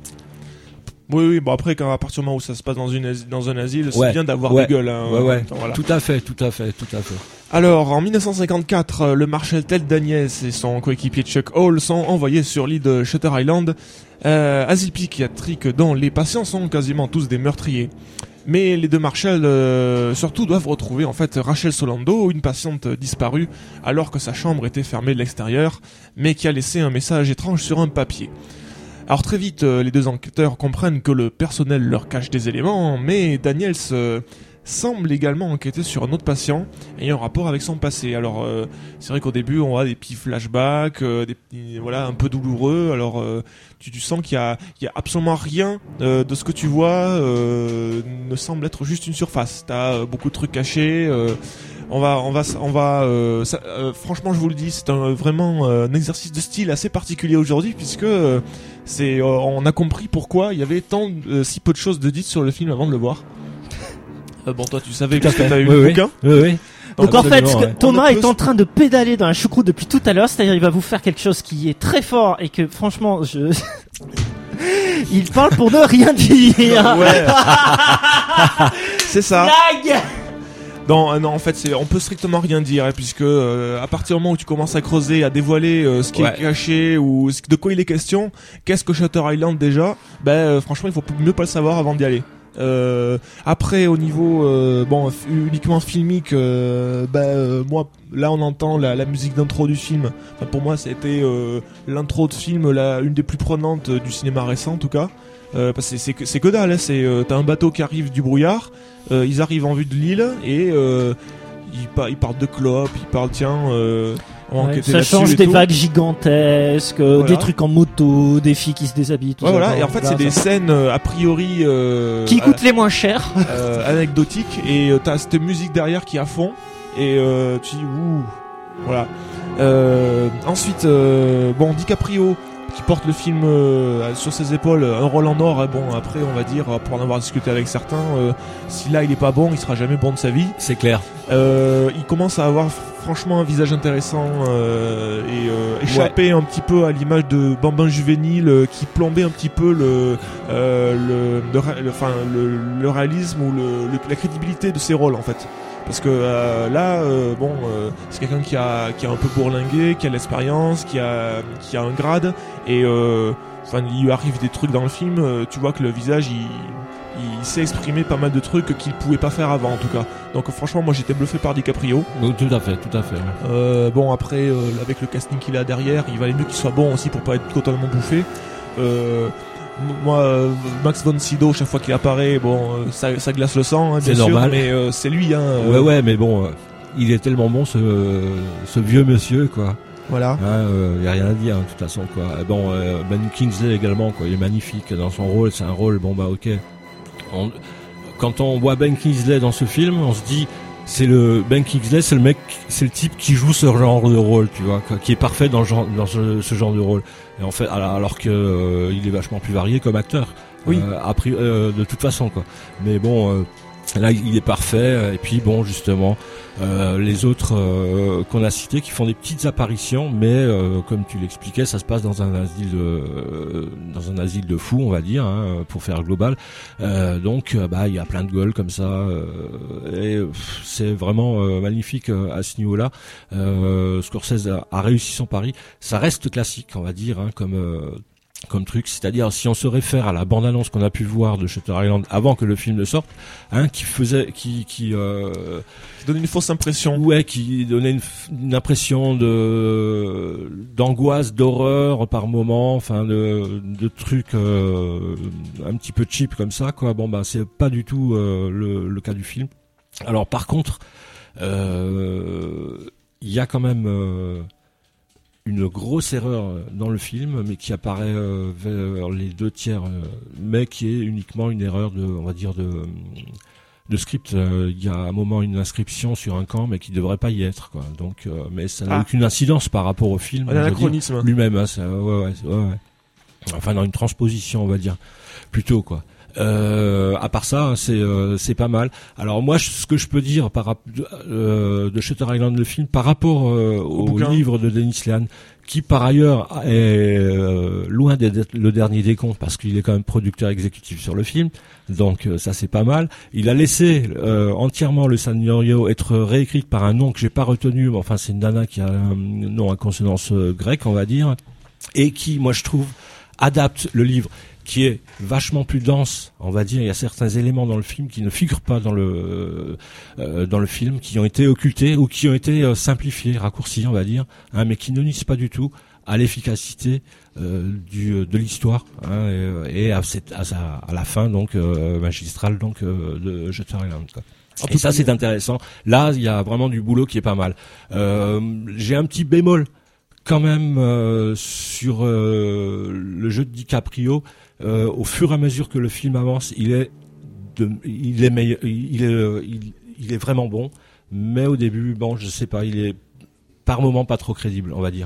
Oui, oui, bon après, quand à partir du moment où ça se passe dans une asi- dans un asile, c'est Ouais, bien d'avoir ouais, des gueules. Hein, ouais, ouais. Attends, voilà. Tout à fait, tout à fait, tout à fait. Alors, en dix-neuf cent cinquante-quatre, euh, le marshal Ted Daniels et son coéquipier Chuck Hall sont envoyés sur l'île de Shutter Island, euh, asile psychiatrique dont les patients sont quasiment tous des meurtriers. Mais les deux marshals euh, surtout doivent retrouver en fait Rachel Solando, une patiente disparue alors que sa chambre était fermée de l'extérieur, mais qui a laissé un message étrange sur un papier. Alors très vite, euh, les deux enquêteurs comprennent que le personnel leur cache des éléments, mais Daniels euh, semble également enquêter sur un autre patient ayant un rapport avec son passé. Alors euh, c'est vrai qu'au début on a des petits flashbacks, euh, des petits, voilà, un peu douloureux. Alors euh, tu, tu sens qu'il y a, il y a absolument rien euh, de ce que tu vois euh, ne semble être juste une surface. T'as euh, beaucoup de trucs cachés. Euh, On va, on va, on va. Euh, ça, euh, franchement, je vous le dis, c'est un, vraiment euh, un exercice de style assez particulier aujourd'hui, puisque euh, c'est, euh, on a compris pourquoi il y avait tant, euh, si peu de choses de dites sur le film avant de le voir. Euh, bon, toi, tu savais Tout à parce que fait. t'as eu Oui, le oui. bouquin. Oui, oui. Donc en fait, ce que ouais. Thomas On ne est peut- en train de pédaler dans la choucroute depuis tout à l'heure, c'est-à-dire il va vous faire quelque chose qui est très fort et que franchement, je... il parle pour ne rien dire. Ouais. C'est ça. Blague. Non, euh, non, en fait, c'est, on peut strictement rien dire, hein, puisque euh, à partir du moment où tu commences à creuser, à dévoiler euh, ce qui Ouais. est caché ou ce- de quoi il est question, qu'est-ce que Shutter Island déjà, ben euh, franchement, il faut mieux pas le savoir avant d'y aller. Euh, après, au niveau euh, bon f- uniquement filmique, euh, ben euh, moi, là, on entend la, la musique d'intro du film. Enfin, pour moi, c'était euh, l'intro de film, la une des plus prenantes euh, du cinéma récent, en tout cas. Euh, parce que c'est, c'est, que- c'est que dalle, hein, c'est euh, t'as un bateau qui arrive du brouillard, euh, ils arrivent en vue de l'île et euh, ils, par, ils parlent de clopes, ils parlent tiens, euh, on va Ouais, enquêter ça là-dessus change et des tout. vagues gigantesques, euh, Voilà. des trucs en moto, des filles qui se déshabillent, tout Ouais, ça. voilà, et en fait Voilà, c'est des ça. scènes euh, a priori euh, qui coûtent les moins chers. euh, anecdotiques et euh, t'as cette musique derrière qui est à fond et euh, tu dis ouh, voilà. Euh, ensuite, euh, bon, DiCaprio qui porte le film euh, sur ses épaules, un rôle en or. Et bon, après, on va dire, pour en avoir discuté avec certains, euh, si là il est pas bon, il sera jamais bon de sa vie. C'est clair. Euh, il commence à avoir franchement un visage intéressant euh, et euh, échappé un petit peu à l'image de Bambin juvénile euh, qui plombait un petit peu le, euh, le, le, ré- le, enfin, le, le réalisme ou le, le- la crédibilité de ses rôles en fait. Parce que euh, là, euh, bon, euh, c'est quelqu'un qui a, qui a un peu bourlingué, qui a de l'expérience, qui a, qui a un grade, et euh, enfin, il lui arrive des trucs dans le film. euh, tu vois que le visage, il, il sait exprimer pas mal de trucs qu'il pouvait pas faire avant, en tout cas. Donc franchement, moi, j'étais bluffé par DiCaprio. Oui, tout à fait, tout à fait. Euh, bon, après, euh, avec le casting qu'il a derrière, il valait mieux qu'il soit bon aussi pour pas être totalement bouffé. Euh, m- moi, euh, Max von Sydow, chaque fois qu'il apparaît, bon, euh, ça, ça glace le sang, hein, bien C'est sûr, normal. mais euh, c'est lui, hein. euh, Ouais, ouais, mais bon, euh, il est tellement bon ce, ce vieux monsieur, quoi. Voilà. Hein, euh, y a rien à dire, hein, de toute façon, quoi. Et bon, euh, Ben Kingsley également, quoi. Il est magnifique dans son rôle. C'est un rôle, bon bah ok. On- quand on voit Ben Kingsley dans ce film, on se dit, c'est le Ben Kingsley, c'est le mec, c'est le type qui joue ce genre de rôle, tu vois, quoi, qui est parfait dans, le genre, dans ce, ce genre de rôle. Et en fait, alors, alors que euh, il est vachement plus varié comme acteur. Oui. Euh, après, euh, de toute façon, quoi. Mais bon. Euh, Là, il est parfait. Et puis, bon, justement, euh, les autres euh, qu'on a cités qui font des petites apparitions, mais euh, comme tu l'expliquais, ça se passe dans un asile, euh, dans un asile de fous, on va dire, hein, pour faire global. Euh, donc, euh, bah, il y a plein de gueules comme ça, euh, et pff, c'est vraiment euh, magnifique euh, à ce niveau-là. Euh, Scorsese a, a réussi son pari. Ça reste classique, on va dire, hein, comme. Euh, comme truc, c'est-à-dire si on se réfère à la bande-annonce qu'on a pu voir de Shutter Island avant que le film ne sorte, hein, qui faisait, qui, qui, euh, Qui donne une fausse impression. ouais, qui donnait une, une impression de d'angoisse, d'horreur par moment, enfin de, de trucs euh, un petit peu cheap comme ça, quoi. Bon, bah c'est pas du tout euh, le, le cas du film. Alors par contre, euh, il y a quand même euh, une grosse erreur dans le film, mais qui apparaît euh, vers les deux tiers, euh, mais qui est uniquement une erreur de, on va dire, de de script. Euh, Il y a un moment une inscription sur un camp, mais qui devrait pas y être, quoi. Donc, euh, mais ça n'a Ah. aucune incidence par rapport au film. Un je veux dire, anachronisme. lui-même, hein, ça, ouais, ouais, ouais, ouais. Enfin, dans une transposition, on va dire, plutôt, quoi. Euh, à part ça, c'est euh, c'est pas mal. Alors moi, je, ce que je peux dire par rap- euh, de Shutter Island, le film, par rapport euh, au, bouquin. livre de Dennis Lehane, qui par ailleurs est euh, loin d'être le dernier des comptes, parce qu'il est quand même producteur exécutif sur le film, donc euh, ça c'est pas mal. Il a laissé euh, entièrement le scénario être réécrit par un nom que j'ai pas retenu, mais enfin c'est une nana qui a un nom à consonance euh, grecque, on va dire, et qui, moi je trouve, adapte le livre, qui est vachement plus dense, on va dire. Il y a certains éléments dans le film qui ne figurent pas dans le euh, dans le film, qui ont été occultés ou qui ont été euh, simplifiés, raccourcis, on va dire, hein, mais qui ne nuisent pas du tout à l'efficacité euh, du de l'histoire, hein, et, et à, cette, à, sa, à la fin donc euh, magistrale donc euh, de Shutter Island, quoi. Et ça c'est intéressant. Là, il y a vraiment du boulot qui est pas mal. Euh, j'ai un petit bémol quand même euh, sur euh, le jeu de DiCaprio. Euh, au fur et à mesure que le film avance, il est, de, il est meilleur, il est, il, il est vraiment bon. Mais au début, bon, je sais pas, il est par moments pas trop crédible, on va dire.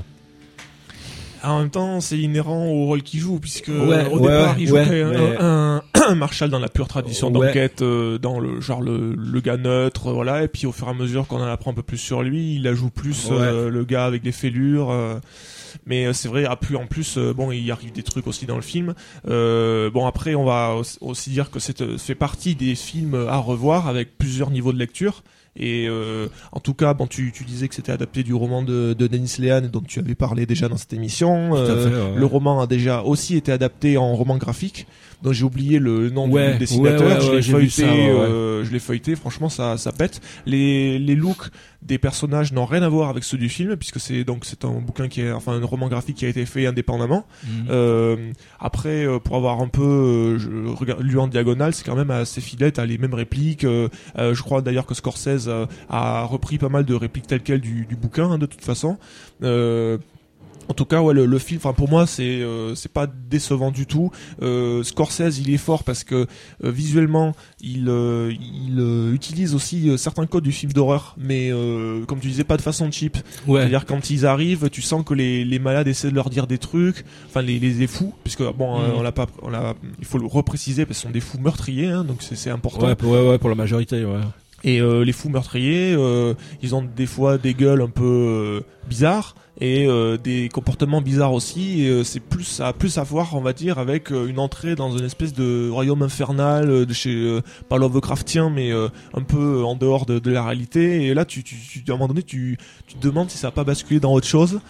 En même temps, c'est inhérent au rôle qu'il joue, puisque Ouais, au ouais, départ, il joue ouais, un, mais- un, un marshal dans la pure tradition Ouais. d'enquête, euh, dans le genre le, le gars neutre, voilà. Et puis au fur et à mesure qu'on en apprend un peu plus sur lui, il la joue plus Ouais. euh, le gars avec les fêlures. Euh, mais euh, c'est vrai, ah, plus en plus, euh, bon, il arrive des trucs aussi dans le film. Euh, bon, après, on va aussi- aussi dire que c'est euh, fait partie des films à revoir avec plusieurs niveaux de lecture. Et euh, en tout cas, bon, tu, tu disais que c'était adapté du roman de, de Dennis Lehane, dont tu avais parlé déjà dans cette émission. Tout à Euh, fait, ouais. Le roman a déjà aussi été adapté en roman graphique, dont j'ai oublié le nom Ouais, du dessinateur. ouais, ouais, je ouais, l'ai j'ai vu feuilleté, ça, ouais, ouais. euh, je l'ai feuilleté. Franchement, ça, ça pète. Les, les looks des personnages n'ont rien à voir avec ceux du film, puisque c'est donc c'est un bouquin qui est, enfin, un roman graphique qui a été fait indépendamment. Mhm. Euh, après, euh, pour avoir un peu euh, je regarde, lu en diagonale, c'est quand même assez fidèle, t'as les mêmes répliques. Euh, euh, je crois d'ailleurs que Scorsese euh, a repris pas mal de répliques telles quelles du, du bouquin, hein, de toute façon. Euh, En tout cas, ouais, le, le film, enfin pour moi, c'est euh, c'est pas décevant du tout. Euh, Scorsese, il est fort parce que euh, visuellement, il euh, il euh, utilise aussi euh, certains codes du film d'horreur, mais euh, comme tu disais, pas de façon cheap. Ouais. C'est-à-dire quand ils arrivent, tu sens que les les malades essaient de leur dire des trucs, enfin les les, les fous, puisque bon, Mhm. euh, on l'a pas, on l'a, il faut le repréciser parce que ce sont des fous meurtriers, hein, donc c'est c'est important. Ouais, pour, ouais, ouais, pour la majorité, ouais. Et euh, les fous meurtriers, euh, ils ont des fois des gueules un peu euh, bizarres et euh, des comportements bizarres aussi. Et euh, c'est plus ça a plus à voir, on va dire, avec euh, une entrée dans une espèce de royaume infernal euh, de chez euh, pas Lovecraftien, mais euh, un peu en dehors de, de la réalité. Et là, tu, tu, tu à un moment donné, tu, tu te demandes si ça a pas basculé dans autre chose.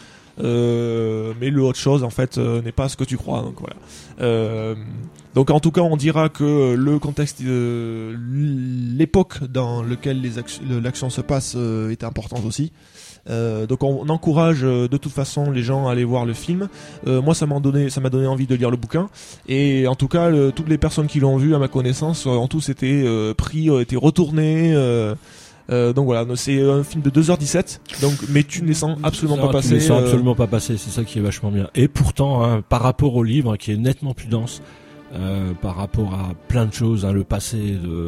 Euh, mais le autre chose en fait euh, n'est pas ce que tu crois, donc voilà. Euh, donc en tout cas on dira que le contexte, euh, l'époque dans lequel les actions- l'action se passe euh, est importante aussi. Euh, donc on, on encourage euh, de toute façon les gens à aller voir le film. Euh, moi ça m'a donné, ça m'a donné envie de lire le bouquin. Et en tout cas le- toutes les personnes qui l'ont vu à ma connaissance euh, ont tous été euh, pris, ont été retournés. Euh, Euh, donc voilà, c'est un film de deux heures dix-sept, donc, mais tu ne les sens absolument Ça, pas tu passer. les sens euh, absolument pas passer, c'est ça qui est vachement bien. Et pourtant, hein, par rapport au livre, qui est nettement plus dense, euh, par rapport à plein de choses, hein, le passé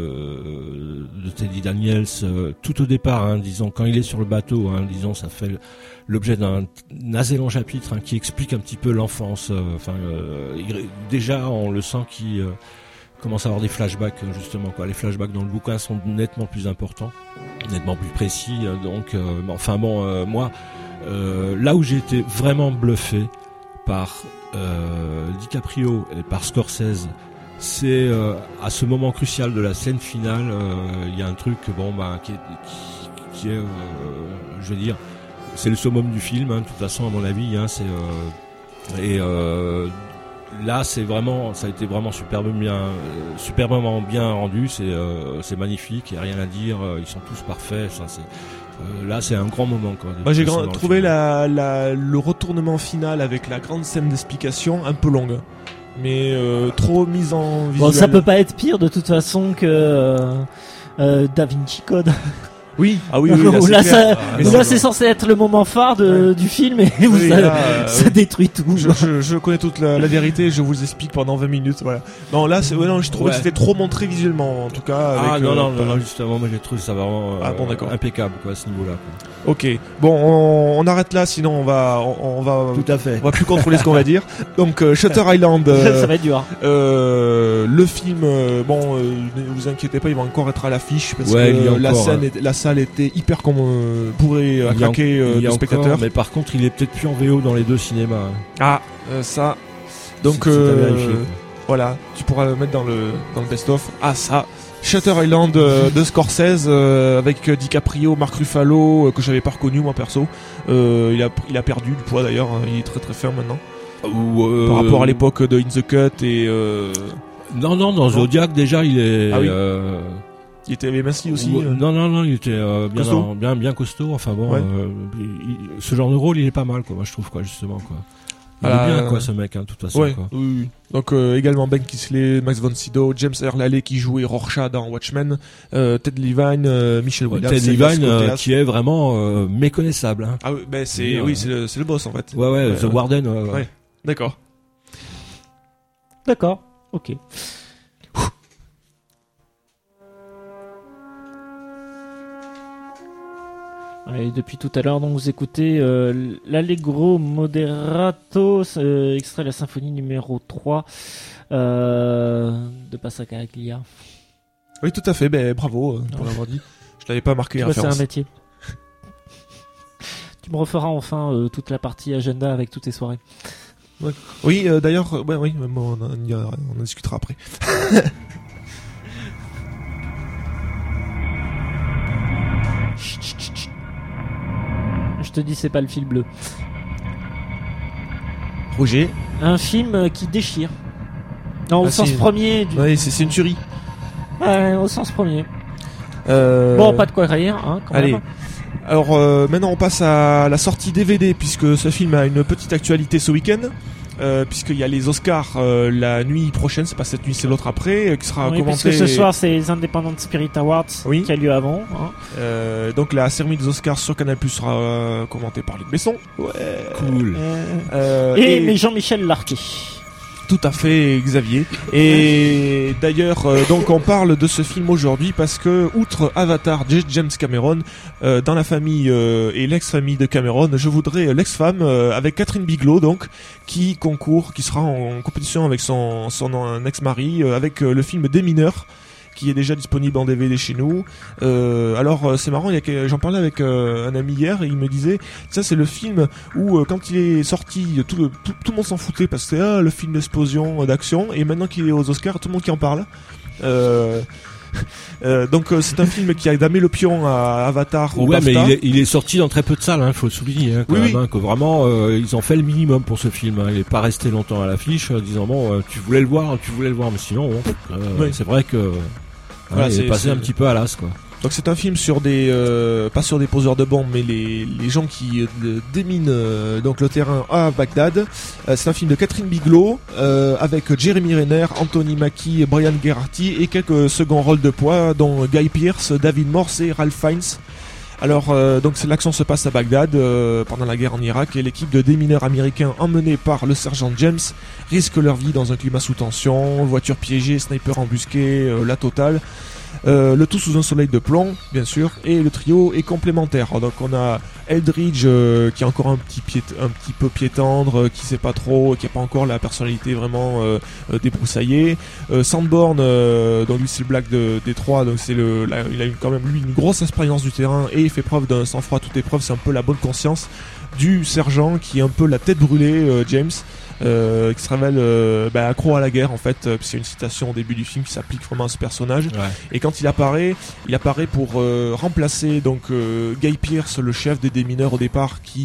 de, de Teddy Daniels, euh, tout au départ, hein, disons, quand il est sur le bateau, hein, disons, ça fait l'objet d'un assez long chapitre, hein, qui explique un petit peu l'enfance. euh, Enfin, euh, il- déjà, on le sent qui euh, commence à avoir des flashbacks, justement, quoi. Les flashbacks dans le bouquin sont nettement plus importants, nettement plus précis. euh, Donc, euh, enfin bon, euh, moi, euh, là où j'ai été vraiment bluffé par euh, DiCaprio et par Scorsese, c'est euh, à ce moment crucial de la scène finale. Il y a un truc, bon, bah, qui est, qui, qui est, euh, je veux dire, c'est le summum du film. Hein, de toute façon, à mon avis, hein, c'est euh, et euh, là, c'est vraiment, ça a été vraiment superbe bien, euh, superbement bien rendu. C'est, euh, c'est magnifique. Il y a rien à dire. euh, Ils sont tous parfaits. Ça, c'est, euh, là, c'est un grand moment, quoi. Moi j'ai Ça, grand- dans le trouvé film. la, la, le retournement final avec la grande scène d'explication un peu longue, mais euh, trop mise en visuel. Bon, ça peut pas être pire de toute façon que euh, euh, Da Vinci Code. Oui, ah oui, oui, là, Où c'est là, clair. ça- Mais où c'est- là, c'est censé être le moment phare de, du film et où Oui, ça, là, euh, ça oui. détruit tout. Je, je, je connais toute la, la vérité, je vous explique pendant vingt minutes, voilà. Non, là, c'est, ouais, non, je trouvais Ouais. que c'était trop montré visuellement, en tout cas. Ah avec, non, euh, non, pas- non, non, justement, moi j'ai trouvé ça vraiment euh, Ah, bon, d'accord. impeccable quoi, à ce niveau-là. Quoi. Ok. Bon, on, on arrête là, sinon on va, on, on va, Tout à fait. on va plus contrôler ce qu'on va dire. Donc, euh, Shutter Island, ça euh, va être dur. euh, le film, euh, bon, euh, ne vous inquiétez pas, il va encore être à l'affiche parce Ouais, que il y a la encore, scène, hein. est- la salle était hyper comme euh, bourrée à Il y a en- craquer euh, il y de a spectateurs. encore, mais par contre, il est peut-être plus en V O dans les deux cinémas. hein. Ah, euh, ça. Donc, C'est- c'est à euh, vérifier, quoi. voilà, tu pourras le mettre dans le dans le best-of. Ah, ça. Shutter Island euh, de Scorsese euh, avec euh, DiCaprio, Mark Ruffalo euh, que j'avais pas reconnu moi perso. Euh, il a il a perdu du poids d'ailleurs, hein, il est très très fin maintenant Ou, euh, par rapport à l'époque de In the Cut et euh, Non, non, dans Zodiac déjà, il est. Ah oui. euh, il était minci aussi. ou- euh. Non, non, non, il était euh, bien, Costaud. en- bien, bien costaud. Enfin bon, Ouais. euh, il- il- ce genre de rôle, il est pas mal, quoi. Moi, je trouve, quoi, justement, quoi. Il Ah, est bien, euh, quoi, ce mec, hein, de toute façon. Ouais, Quoi. oui, oui. Donc euh, également Ben Kingsley, Max von Sydow, James Earl Haley qui jouait Rorschach dans Watchmen, euh, Ted Levine, euh, Michel Ouais, Williams, Ted Sylvester Levine, euh, Scott-Teas. qui est vraiment euh, méconnaissable. Hein. Ah oui, ben c'est Bien, oui, ouais. c'est le, c'est le boss en fait. Ouais, ouais, Ouais, The ouais. Warden. Ouais, ouais. Ouais. D'accord. D'accord. Ok. Et depuis tout à l'heure, donc vous écoutez euh, l'Allegro Moderato, euh, extrait de la symphonie numéro trois euh, de Passacaglia. Oui, tout à fait. Ben bravo euh, pour l'avoir dit. Je l'avais pas marqué Tu les vois, c'est un références. métier. Tu me referas enfin euh, toute la partie agenda avec toutes tes soirées. Oui, euh, d'ailleurs, euh, ouais, oui, mais bon, on, en, y a- on en discutera après. Chut, chut, chut, chut. Je te dis, c'est pas le fil bleu. Roger. Un film euh, qui déchire. Non, au Ah, sens si. premier. Du... Ouais, c'est c'est une tuerie. Ouais, au sens premier. Euh, Bon, pas de quoi rire, hein, quand Allez. même. Alors euh, maintenant on passe à la sortie D V D puisque ce film a une petite actualité ce week-end. Euh, puisqu'il y a les Oscars euh, la nuit prochaine, c'est pas cette nuit, c'est l'autre après, euh, qui sera Oui, commenté. puisque ce soir, c'est les Independent Spirit Awards Oui. qui a lieu avant. Hein. Euh, donc la cérémonie des Oscars sur Canal Plus sera euh, commentée par Luc Besson. Ouais. Cool. Euh, Euh, et, mais Jean-Michel Larquet. Tout à fait, Xavier. Et d'ailleurs, euh, donc on parle de ce film aujourd'hui parce que, outre Avatar, J- James Cameron, euh, dans la famille euh, et l'ex-famille de Cameron, je voudrais l'ex-femme euh, avec Catherine Bigelow, donc, qui concourt, qui sera en compétition avec son son ex-mari euh, avec euh, le film Des mineurs, qui est déjà disponible en D V D chez nous. Euh, alors euh, c'est marrant, il y a que- j'en parlais avec euh, un ami hier et il me disait ça c'est le film où euh, quand il est sorti tout le, tout, tout le monde s'en foutait parce que c'est ah, le film d'explosion, euh, d'action, et maintenant qu'il est aux Oscars tout le monde qui en parle. Euh, euh, donc euh, c'est un film qui a damé le pion à Avatar au Ouais, mais BAFTA. il est, il est sorti dans très peu de salles, hein, faut le souligner, hein, quand Oui, même, oui. hein, que vraiment, euh, ils ont fait le minimum pour ce film. Hein. Il est pas resté longtemps à l'affiche, euh, disant bon, euh, tu voulais le voir, tu voulais le voir, mais sinon, bon, euh, Oui. c'est vrai que euh, Voilà, il c'est- est passé c'est- un petit peu à l'as, quoi. Donc c'est un film sur des euh, pas sur des poseurs de bombes mais les, les gens qui euh, déminent euh, donc le terrain à Bagdad. Euh, c'est un film de Catherine Bigelow euh, avec Jeremy Renner, Anthony Mackie, Brian Geraghty et quelques seconds rôles de poids dont Guy Pearce, David Morse et Ralph Fiennes. Alors euh, donc c'est- l'action se passe à Bagdad euh, pendant la guerre en Irak et l'équipe de démineurs américains emmenés par le sergent James risque leur vie dans un climat sous tension, voiture piégée, sniper embusqué, euh, la totale. Euh, le tout sous un soleil de plomb, bien sûr, et le trio est complémentaire. Donc on a Eldridge euh, qui est encore un petit pied, un petit peu pied tendre, euh, qui sait pas trop, qui a pas encore la personnalité vraiment euh, euh, débroussaillée. Euh, Sandborn, euh, donc lui c'est le black de Détroit, donc c'est le, la- il a une, quand même lui une grosse expérience du terrain et il fait preuve d'un sang-froid à toute épreuve. C'est un peu la bonne conscience du sergent qui est un peu la tête brûlée, euh, James. Euh, qui se révèle euh, bah, accro à la guerre en fait, euh, c'est une citation au début du film qui s'applique vraiment à ce personnage. Ouais. Et quand il apparaît, il apparaît pour euh, remplacer donc euh, Guy Pearce, le chef des démineurs au départ, qui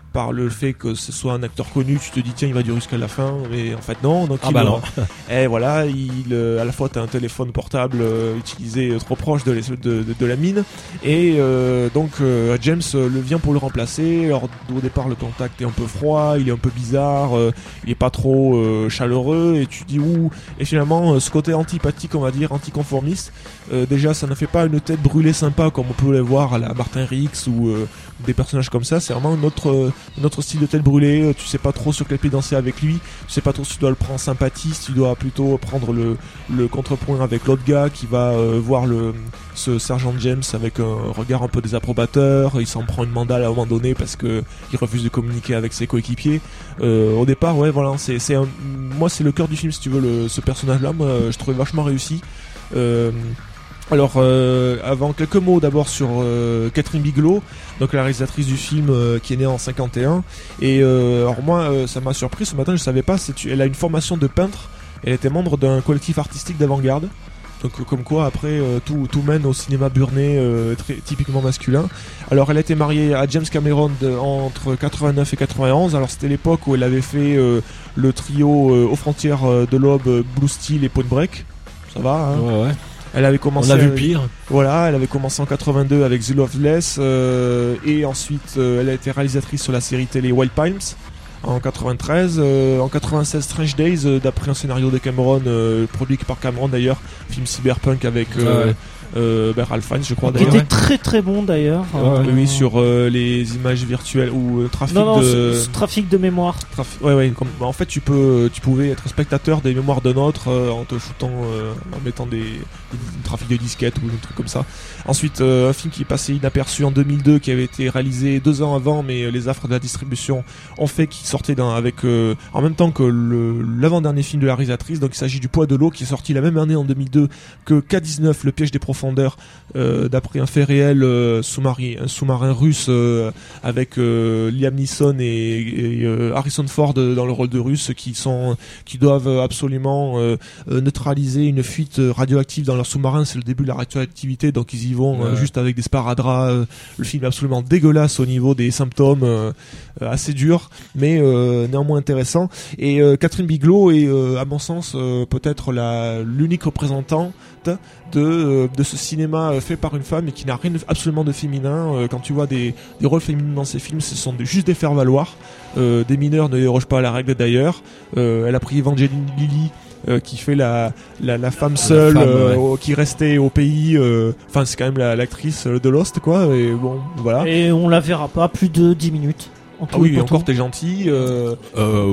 par le fait que ce soit un acteur connu, tu te dis tiens il va durer jusqu'à la fin, mais en fait non. Donc Ah il bah le- non. et voilà, il euh, à la fois t'as un téléphone portable euh, utilisé euh, trop proche de, les- de, de, de la mine, et euh, donc euh, James euh, le vient pour le remplacer. Alors au départ le contact est un peu froid, il est un peu bizarre, euh, il est pas trop euh, chaleureux, et tu dis ouh. Et finalement euh, ce côté antipathique, on va dire anticonformiste, euh, déjà ça ne fait pas une tête brûlée sympa comme on peut les voir à la Martin Riggs ou euh, des personnages comme ça. C'est vraiment un autre, euh, un autre style de tête brûlée. Tu sais pas trop sur quel pied danser avec lui, tu sais pas trop si tu dois le prendre sympathie, si tu dois plutôt prendre le, le contrepoint avec l'autre gars qui va euh, voir le ce sergent James avec un regard un peu désapprobateur. Il s'en prend une mandale à un moment donné parce que il refuse de communiquer avec ses coéquipiers. Euh, au départ, ouais, voilà, c'est, c'est un, moi c'est le cœur du film si tu veux, le, ce personnage-là. Moi, je trouvais vachement réussi. Euh, alors, euh, avant quelques mots d'abord sur euh, Catherine Bigelow, donc la réalisatrice du film euh, qui est née en cinquante et un. Et euh, alors moi, euh, ça m'a surpris ce matin, je savais pas. C'est, elle a une formation de peintre. Elle était membre d'un collectif artistique d'avant-garde. Donc euh, comme quoi après euh, tout, tout mène au cinéma burné euh, très typiquement masculin. Alors elle a été mariée à James Cameron de, entre quatre-vingt-neuf et quatre-vingt-onze. Alors c'était l'époque où elle avait fait euh, le trio euh, aux frontières euh, de l'aube, euh, Blue Steel et Point Break. Ça va hein. Ouais, ouais. Elle avait commencé On a vu avec- pire. Voilà, elle avait commencé en quatre-vingt-deux avec The Loveless, euh, et ensuite euh, elle a été réalisatrice sur la série télé Wild Palms en quatre-vingt-treize, euh, en quatre-vingt-seize Strange Days, euh, d'après un scénario de Cameron, euh, produit par Cameron d'ailleurs, film cyberpunk avec euh, Ah ouais. euh, ben, Ralph Fiennes je crois Qui d'ailleurs. était très très bon d'ailleurs. Ouais, Euh, Oui, oui, sur euh, les images virtuelles ou euh, trafic Non, non, de ce- ce trafic de mémoire. Trafi- Ouais, ouais, comme- bah, en fait, tu peux, tu pouvais être spectateur des mémoires d'un autre euh, en te shootant, euh, en mettant des, des trafics de disquettes ou des trucs comme ça. Ensuite, euh, un film qui est passé inaperçu en deux mille deux, qui avait été réalisé deux ans avant, mais euh, les affres de la distribution ont fait qu'il sortait dans, avec, euh, en même temps que le, l'avant-dernier film de la réalisatrice. Donc, il s'agit du Poids de l'eau, qui est sorti la même année en deux mille deux que K dix-neuf, le piège des profondeurs, euh, d'après un fait réel, euh, sous-marin, un sous-marin russe euh, avec euh, Liam Neeson et, et, euh, Harrison Ford dans le rôle de Russe, qui sont, qui doivent absolument euh, euh, neutraliser une fuite radioactive dans leur sous-marin. C'est le début de la radioactivité, donc ils y vont euh, Ouais. juste avec des sparadraps. Euh, le film est absolument dégueulasse au niveau des symptômes, euh, euh, assez dur, mais euh, néanmoins intéressant. Et euh, Catherine Bigelow est, euh, à mon sens, euh, peut-être la l'unique représentante de euh, de ce cinéma euh, fait par une femme et qui n'a rien de, absolument de féminin. Euh, quand tu vois des, des rôles féminins dans ces films, ce sont des, juste des faire-valoir. Euh, des mineurs ne dérogent pas à la règle d'ailleurs. Euh, elle a pris Evangeline Lilly, euh, qui fait la la, la femme seule, femme, euh, ouais. au- qui restait au pays. euh, Enfin, c'est quand même la, l'actrice euh, de Lost, quoi. Et bon, voilà. Et on la verra pas plus de dix minutes. En Ah tout et oui, pour encore tout. t'es gentil. Euh, Euh,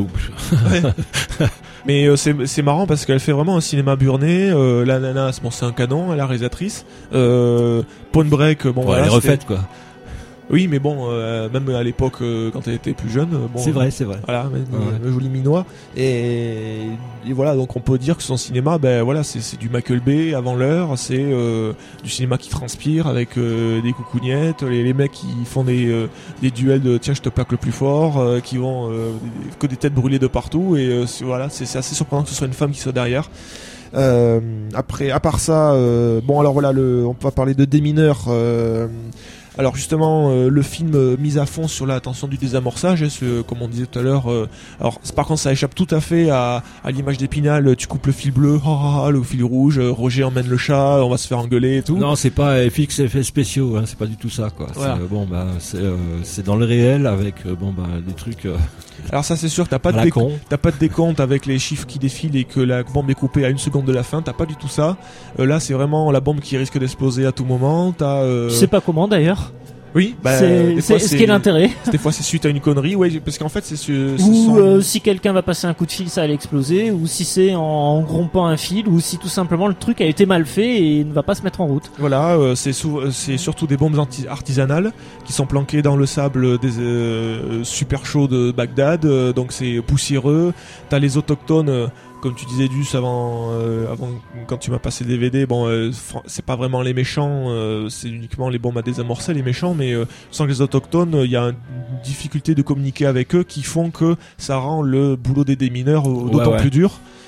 mais euh, c'est c'est marrant parce qu'elle fait vraiment un cinéma burné. Euh, la nana, c'est- bon, c'est un canon, elle est la réalisatrice. Euh, Point Break, bon, bon, voilà, elle est c'était- refaite quoi. Oui, mais bon, euh, même à l'époque, euh, quand elle était plus jeune, euh, bon, C'est vrai, c'est vrai. Voilà, mais, Ouais. le joli minois. Et, et voilà, donc on peut dire que son cinéma, ben voilà, c'est, c'est du Michael Bay avant l'heure, c'est euh, du cinéma qui transpire avec euh, des coucougnettes, les, les mecs qui font des, euh, des duels de tiens je te plaque le plus fort, euh, qui vont euh, que des têtes brûlées de partout, et euh, c'est, voilà, c'est, c'est assez surprenant que ce soit une femme qui soit derrière. Euh, après, à part ça, euh, bon alors voilà, le, on va parler de Démineur. Euh, alors justement, euh, le film euh, mise à fond sur l'attention du désamorçage, hein, ce, comme on disait tout à l'heure. Euh, alors c'est- par contre, ça échappe tout à fait à, à l'image d'Épinal. Tu coupes le fil bleu, ah, ah, ah, le fil rouge. euh, Roger emmène le chat, on va se faire engueuler et tout. Non, c'est pas F X effets spéciaux, hein, c'est pas du tout ça quoi. Voilà. C'est, euh, bon bah c'est euh, c'est dans le réel avec euh, bon bah des trucs euh, Alors ça c'est sûr que t'as pas à de la déc- con. t'as pas de décompte avec les chiffres qui défilent et que la bombe est coupée à une seconde de la fin. T'as pas du tout ça. Euh, là c'est vraiment la bombe qui risque d'exploser à tout moment. T'as. Euh... Je sais pas comment d'ailleurs. Oui. Bah, c'est des c'est fois, ce qui est l'intérêt. Des fois c'est suite à une connerie, ouais, parce qu'en fait c'est ce, ce Ou sont- euh, si quelqu'un va passer un coup de fil, ça allait exploser. Ou si c'est en, en rompant un fil. Ou si tout simplement le truc a été mal fait et ne va pas se mettre en route. Voilà, euh, c'est, sou- c'est surtout des bombes anti- artisanales qui sont planquées dans le sable des euh, super chauds de Bagdad, euh, donc c'est poussiéreux. T'as les autochtones, euh, comme tu disais Duss avant, euh, avant quand tu m'as passé le D V D. Bon, euh, fran- c'est pas vraiment les méchants, euh, c'est uniquement les bombes à désamorcer les méchants, mais euh, sans les autochtones, il y a une difficulté de communiquer avec eux qui font que ça rend le boulot des démineurs euh, Ouais, d'autant ouais. plus dur.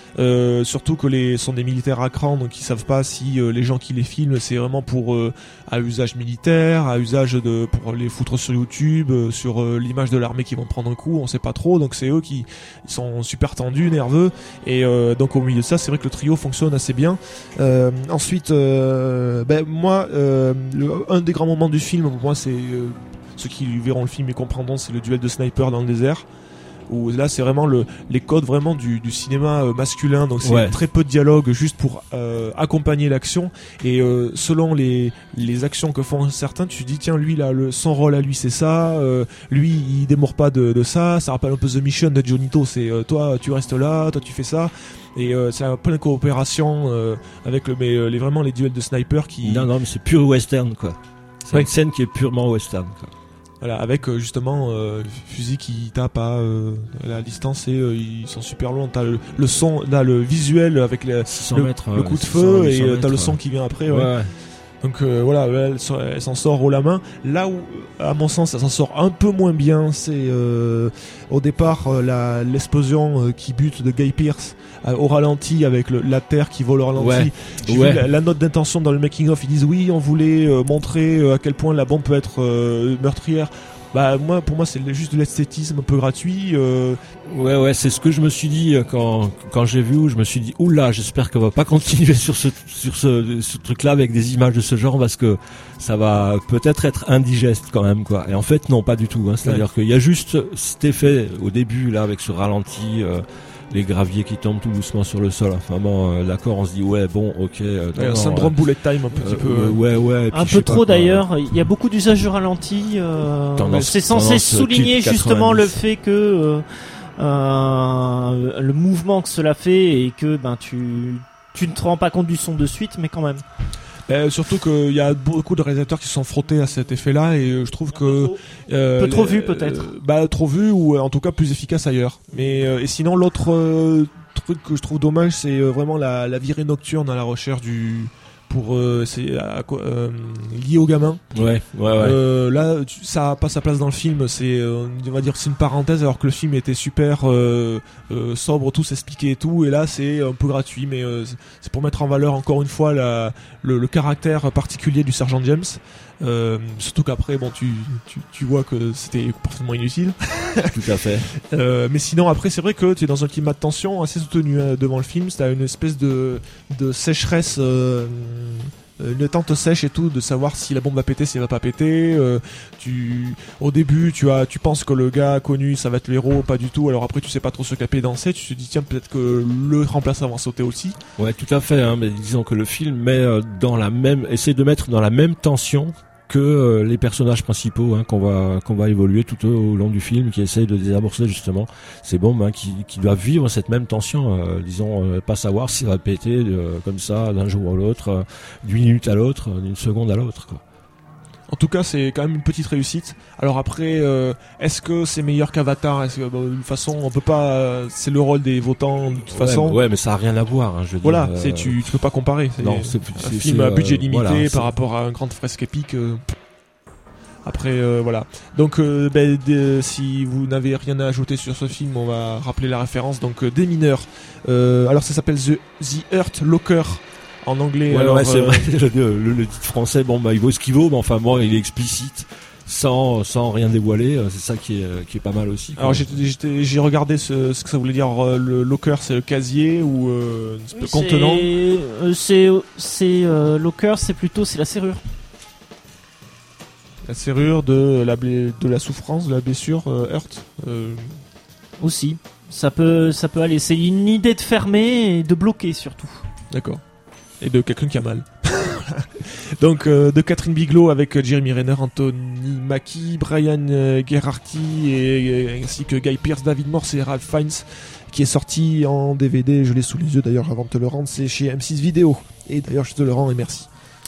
Euh, surtout que les sont des militaires à cran, donc ils savent pas si euh, les gens qui les filment c'est vraiment pour euh, à usage militaire, à usage de pour les foutre sur YouTube, euh, sur euh, l'image de l'armée qui vont prendre un coup, on sait pas trop. Donc c'est eux qui ils sont super tendus, nerveux, et euh, donc au milieu de ça, c'est vrai que le trio fonctionne assez bien. Euh, ensuite, euh, ben moi, euh, le, un des grands moments du film, pour moi, c'est euh, ceux qui verront le film et comprendront, c'est le duel de sniper dans le désert. Où là c'est vraiment le, les codes vraiment du, du cinéma euh, masculin, donc c'est ouais. très peu de dialogue juste pour euh, accompagner l'action, et euh, selon les, les actions que font certains, tu te dis tiens lui là le, son rôle à lui c'est ça, euh, lui il démord pas de, de ça, ça rappelle un peu The Mission de Jonito, c'est euh, toi tu restes là, toi tu fais ça, et euh, c'est un peu de coopération euh, avec le, mais, euh, les, vraiment les duels de sniper qui... Non non mais c'est pur western quoi, c'est ouais. une scène qui est purement western quoi. Voilà, avec euh, justement euh, fusil qui tape à euh, la distance, et euh, ils sont super loin. T'as le, le son, là le visuel avec le, le, mètres, le coup de six cents, feu, huit cents et euh, mètres, t'as le ouais. son qui vient après. Ouais. Ouais, ouais. Donc euh, voilà, elle, elle s'en sort haut la main. Là où, à mon sens, elle s'en sort un peu moins bien, c'est euh, au départ euh, la, l'explosion euh, qui bute de Guy Pearce euh, au ralenti, avec le, la terre qui vole au ralenti. Ouais. J'ai Ouais. vu la, la note d'intention dans le making of, ils disent oui, on voulait euh, montrer euh, à quel point la bombe peut être euh, meurtrière. Bah moi, pour moi, c'est juste de l'esthétisme un peu gratuit. Euh... Ouais, ouais, c'est ce que je me suis dit quand quand j'ai vu, où je me suis dit oula, j'espère qu'on va pas continuer sur ce sur ce, ce truc-là avec des images de ce genre, parce que ça va peut-être être indigeste quand même quoi. Et en fait, non, pas du tout. Hein. C'est-à-dire ouais. qu'il y a juste cet effet au début là avec ce ralenti. Euh, les graviers qui tombent tout doucement sur le sol. Enfin bon, euh, d'accord, on se dit ouais, bon, ok. Euh, ouais, un syndrome euh, bullet time un petit euh, peu. Euh, ouais, ouais. Un peu trop d'ailleurs. Il y a beaucoup d'usage de ralenti. Euh, tendance, c'est censé souligner justement le fait que euh, euh, le mouvement que cela fait, et que ben tu tu ne te rends pas compte du son de suite, mais quand même. Euh, surtout qu'il y a beaucoup de réalisateurs qui se sont frottés à cet effet-là, et euh, je trouve que euh, peu trop vu peut-être. Euh, bah trop vu, ou euh, en tout cas plus efficace ailleurs. Mais euh, et sinon l'autre euh, truc que je trouve dommage, c'est euh, vraiment la, la virée nocturne à la recherche du pour euh, c'est à, euh, lié au gamin. Ouais, ouais, ouais. Euh, là, tu, ça a pas sa place dans le film. C'est, euh, on va dire, que c'est une parenthèse, alors que le film était super euh, euh, sobre, tout s'expliquait et tout. Et là, c'est un peu gratuit, mais euh, c'est pour mettre en valeur encore une fois la, le, le caractère particulier du sergent James. Euh, surtout qu'après, bon, tu, tu, tu vois que c'était parfaitement inutile. Tout à fait. Euh, mais sinon, après, c'est vrai que tu es dans un climat de tension assez soutenu hein, devant le film. T'as une espèce de, de sécheresse, euh, une tente sèche et tout, de savoir si la bombe va péter, si elle va pas péter. Euh, tu, au début, tu as, tu penses que le gars connu, ça va être l'héros, pas du tout. Alors après, tu sais pas trop ce qu'a payé danser. Tu te dis tiens, peut-être que le remplaçant va sauter aussi. Ouais, tout à fait. Hein, mais disons que le film met dans la même, essaie de mettre dans la même tension que euh, les personnages principaux hein, qu'on va qu'on va évoluer tout au, au long du film, qui essayent de désamorcer justement ces bombes, hein, qui qui doivent vivre cette même tension, euh, disons euh, pas savoir si ça va péter euh, comme ça d'un jour à l'autre, euh, d'une minute à l'autre, d'une seconde à l'autre quoi. En tout cas, c'est quand même une petite réussite. Alors après, euh, est-ce que c'est meilleur qu'Avatar ? Est-ce que, bah, de toute façon, on peut pas. Euh, c'est le rôle des votants de toute ouais, façon. Ouais, mais ça a rien à voir. Hein, je veux voilà, dire, c'est euh... tu, tu peux pas comparer. C'est non, c'est, un c'est, film c'est, à budget limité voilà, par rapport à un grand fresque épique. Euh, après, euh, voilà. Donc, euh, ben, de, si vous n'avez rien à ajouter sur ce film, on va rappeler la référence. Donc, euh, des mineurs. Euh, alors, ça s'appelle The, The Hurt Locker. En anglais, ouais, alors, ouais, c'est euh... vrai. Le, le, le titre français, bon, bah, il vaut ce qu'il vaut, mais enfin, bon, il est explicite, sans, sans rien dévoiler. C'est ça qui est, qui est pas mal aussi. Quoi. Alors, j'ai, j'ai, j'ai regardé ce, ce que ça voulait dire. Le locker, c'est le casier ou euh, oui, contenant. C'est, c'est, c'est euh, locker, c'est plutôt, c'est la serrure. La serrure de la, blé, de la souffrance, de la blessure, euh, hurt. Euh... Aussi, ça peut, ça peut aller. C'est une idée de fermer et de bloquer surtout. D'accord. Et de quelqu'un qui a mal. Donc euh, de Catherine Bigelow avec Jeremy Renner, Anthony Mackie, Brian euh, Geraghty et, et ainsi que Guy Pearce, David Morse et Ralph Fiennes, qui est sorti en D V D. Je l'ai sous les yeux d'ailleurs avant de te le rendre. C'est chez M six Vidéo. Et d'ailleurs je te le rends et merci.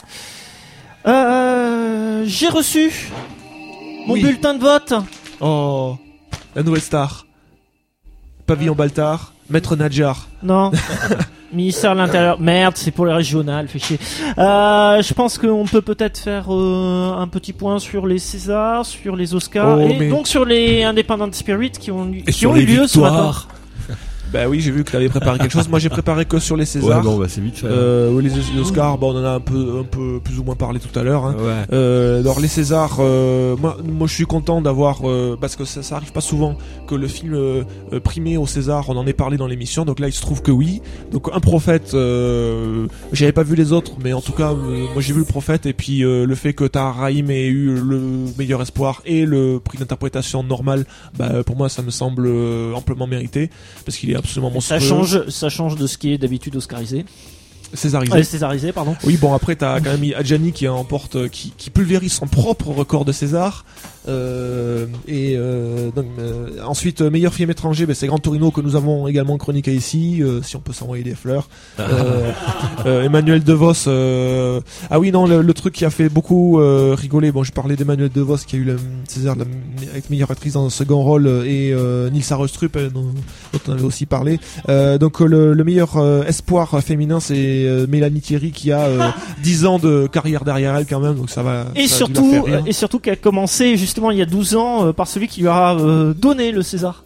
Euh, j'ai reçu mon oui. bulletin de vote. Oh, la nouvelle star. Pavillon Baltard, Maître Nadjar. Non. Ministère de l'Intérieur. Merde, c'est pour les régionales, fait chier. Euh, je pense qu'on peut peut-être faire euh, un petit point sur les Césars, sur les Oscars, oh, et mais... donc sur les Independent Spirit qui ont, et qui sur ont les eu lieu victoires. ce matin. Bah oui, j'ai vu que t'avais préparé quelque chose. Moi, j'ai préparé que sur les Césars. Ouais, bon, bah, c'est vite fait. Euh, oui, les, les Oscars, bah, on en a un peu, un peu plus ou moins parlé tout à l'heure. Hein. Ouais. Euh, alors les Césars, euh, moi, moi, je suis content d'avoir, euh, parce que ça, ça arrive pas souvent que le film euh, primé au César, on en ait parlé dans l'émission. Donc là, il se trouve que oui. Donc un Prophète, euh, j'avais pas vu les autres, mais en tout cas, euh, moi j'ai vu le Prophète et puis euh, le fait que Tahar Rahim ait eu le meilleur espoir et le prix d'interprétation normal, bah pour moi ça me semble euh, amplement mérité parce qu'il est absolument monstrueux. Ça change, ça change de ce qui est d'habitude oscarisé. Césarisé. Euh, Césarisé, pardon. Oui, bon après t'as quand même Adjani qui emporte, qui, qui pulvérise son propre record de César. Euh, et euh, donc, euh, ensuite euh, meilleur film étranger, bah, c'est Gran Torino que nous avons également chroniqué ici, euh, si on peut s'envoyer des fleurs. euh, euh, Emmanuel DeVos. Euh, ah oui non, le, le truc qui a fait beaucoup euh, rigoler. Bon, je parlais d'Emmanuel DeVos qui a eu le César de la avec meilleure actrice dans un second rôle et euh, Nils Arestrup euh, dont, dont on avait aussi parlé. Euh, donc le, le meilleur euh, espoir féminin c'est euh, Mélanie Thierry qui a euh, dix ans de carrière derrière elle quand même, donc ça va. Et ça a dû la surtout, faire rire. et surtout qu'elle a commencé justement il y a douze ans euh, par celui qui lui a euh, donné le César.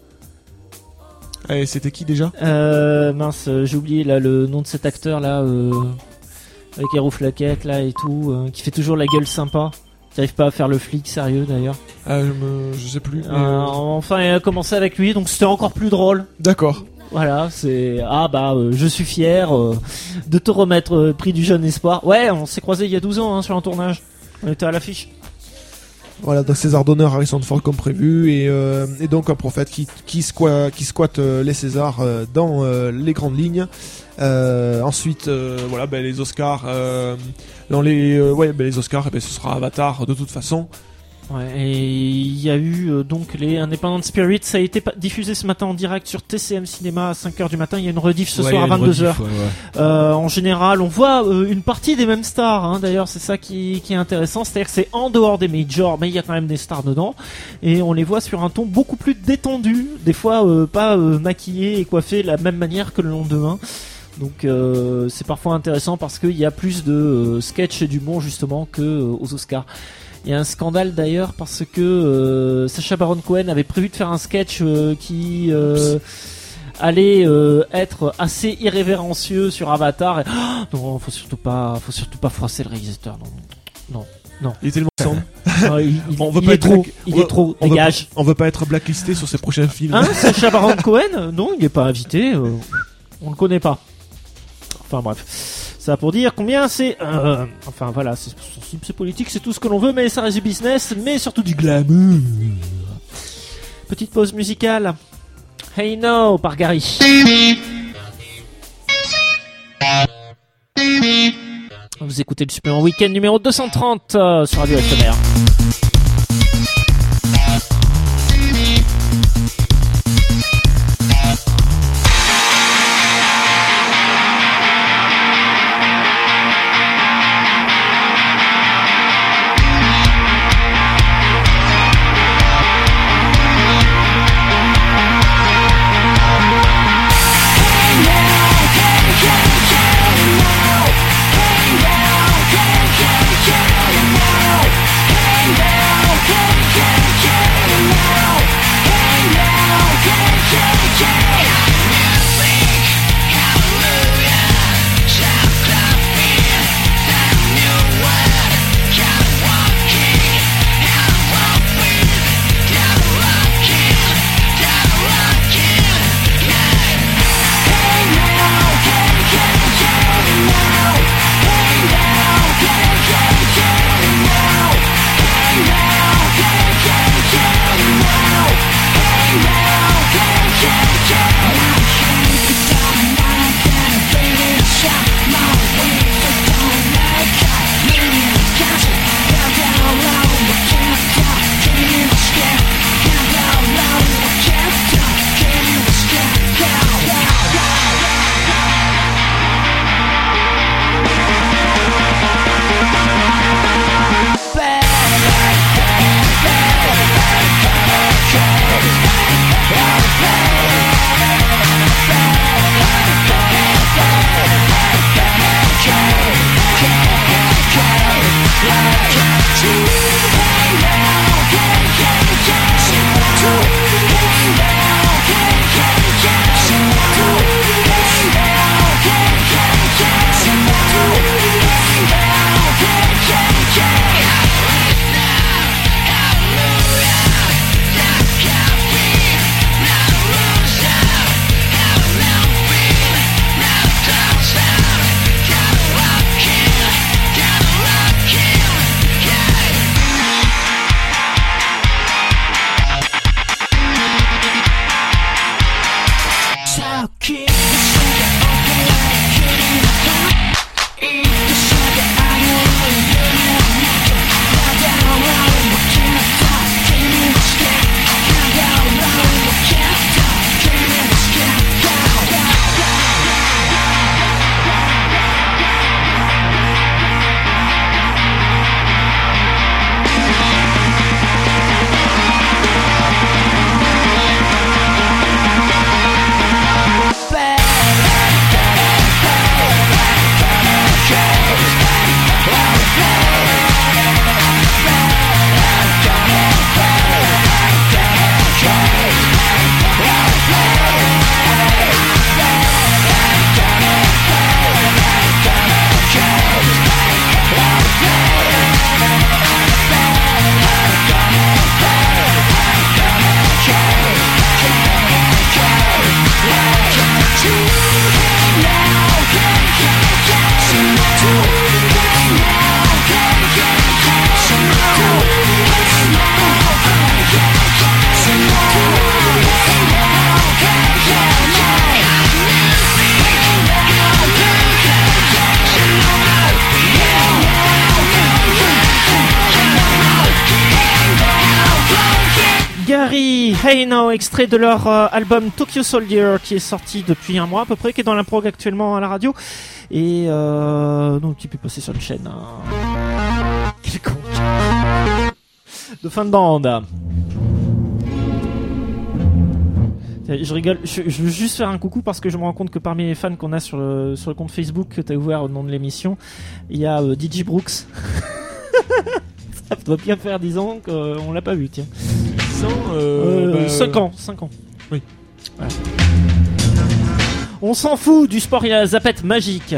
Et c'était qui déjà? Euh, mince, euh, j'ai oublié là le nom de cet acteur là, euh, avec les rouflaquettes là et tout, euh, qui fait toujours la gueule sympa. Qui arrive pas à faire le flic sérieux d'ailleurs. Ah, je, me, je sais plus. Mais... Euh, enfin, elle a commencé avec lui, donc c'était encore plus drôle. D'accord. Voilà, c'est ah bah euh, je suis fier euh, de te remettre euh, prix du jeune espoir. Ouais, on s'est croisés il y a douze ans hein, sur un tournage. On était à l'affiche. Voilà, donc César d'honneur Harrison Ford comme prévu et, euh, et donc un Prophète qui qui squatte, qui squatte euh, les Césars euh, dans euh, les grandes lignes. Euh, ensuite, euh, voilà, ben, les Oscars. Euh, dans les euh, ouais, ben, les Oscars, ben, ce sera Avatar de toute façon. Ouais, et il y a eu euh, donc les Independent Spirit, ça a été pa- diffusé ce matin en direct sur T C M Cinéma à cinq heures du matin, il y a une rediff ce Ouais, soir à il y a une vingt-deux heures. rediff, ouais, ouais. Euh, en général, on voit euh, une partie des mêmes stars, hein, d'ailleurs c'est ça qui, qui est intéressant, c'est-à-dire que c'est en dehors des majors, mais il y a quand même des stars dedans, et on les voit sur un ton beaucoup plus détendu, des fois euh, pas euh, maquillés et coiffés de la même manière que le lendemain. Donc euh, c'est parfois intéressant parce qu'il y a plus de euh, sketch et d'humour justement que euh, aux Oscars. Il y a un scandale d'ailleurs parce que euh, Sacha Baron Cohen avait prévu de faire un sketch euh, qui euh, allait euh, être assez irrévérencieux sur Avatar. Et... Oh, non, faut surtout pas, faut surtout pas froisser le réalisateur. Non, non, non. Il est tellement sombre. non il, il, On veut il pas est être trop, black- il on est veut- trop. On veut, Dégage. pas, on veut pas être blacklisté sur ses prochains films. Hein, Sacha Baron Cohen? Non, il n'est pas invité. Euh, on le connaît pas. Enfin bref. Ça pour dire combien c'est... Euh, enfin voilà, c'est, c'est politique, c'est tout ce que l'on veut, mais ça reste du business, mais surtout du glamour. Petite pause musicale. Hey No par Gary. Vous écoutez le supplément week-end numéro deux cent trente euh, sur Radio F M R. Hey now, Hey Now, extrait de leur euh, album Tokyo Soldier qui est sorti depuis un mois à peu près, qui est dans la prog actuellement à la radio et euh, donc qui peut passer sur une chaîne. Hein. Quel con de fin de bande. Je rigole, je, je veux juste faire un coucou parce que je me rends compte que parmi les fans qu'on a sur le, sur le compte Facebook que tu as ouvert au nom de l'émission, il y a euh, D J Brooks. Ça doit bien faire dix ans qu'on l'a pas vu, tiens. dix ans euh, euh, bah, cinq ans, cinq ans. Oui. Voilà. On s'en fout du sport, il y a la zapette magique.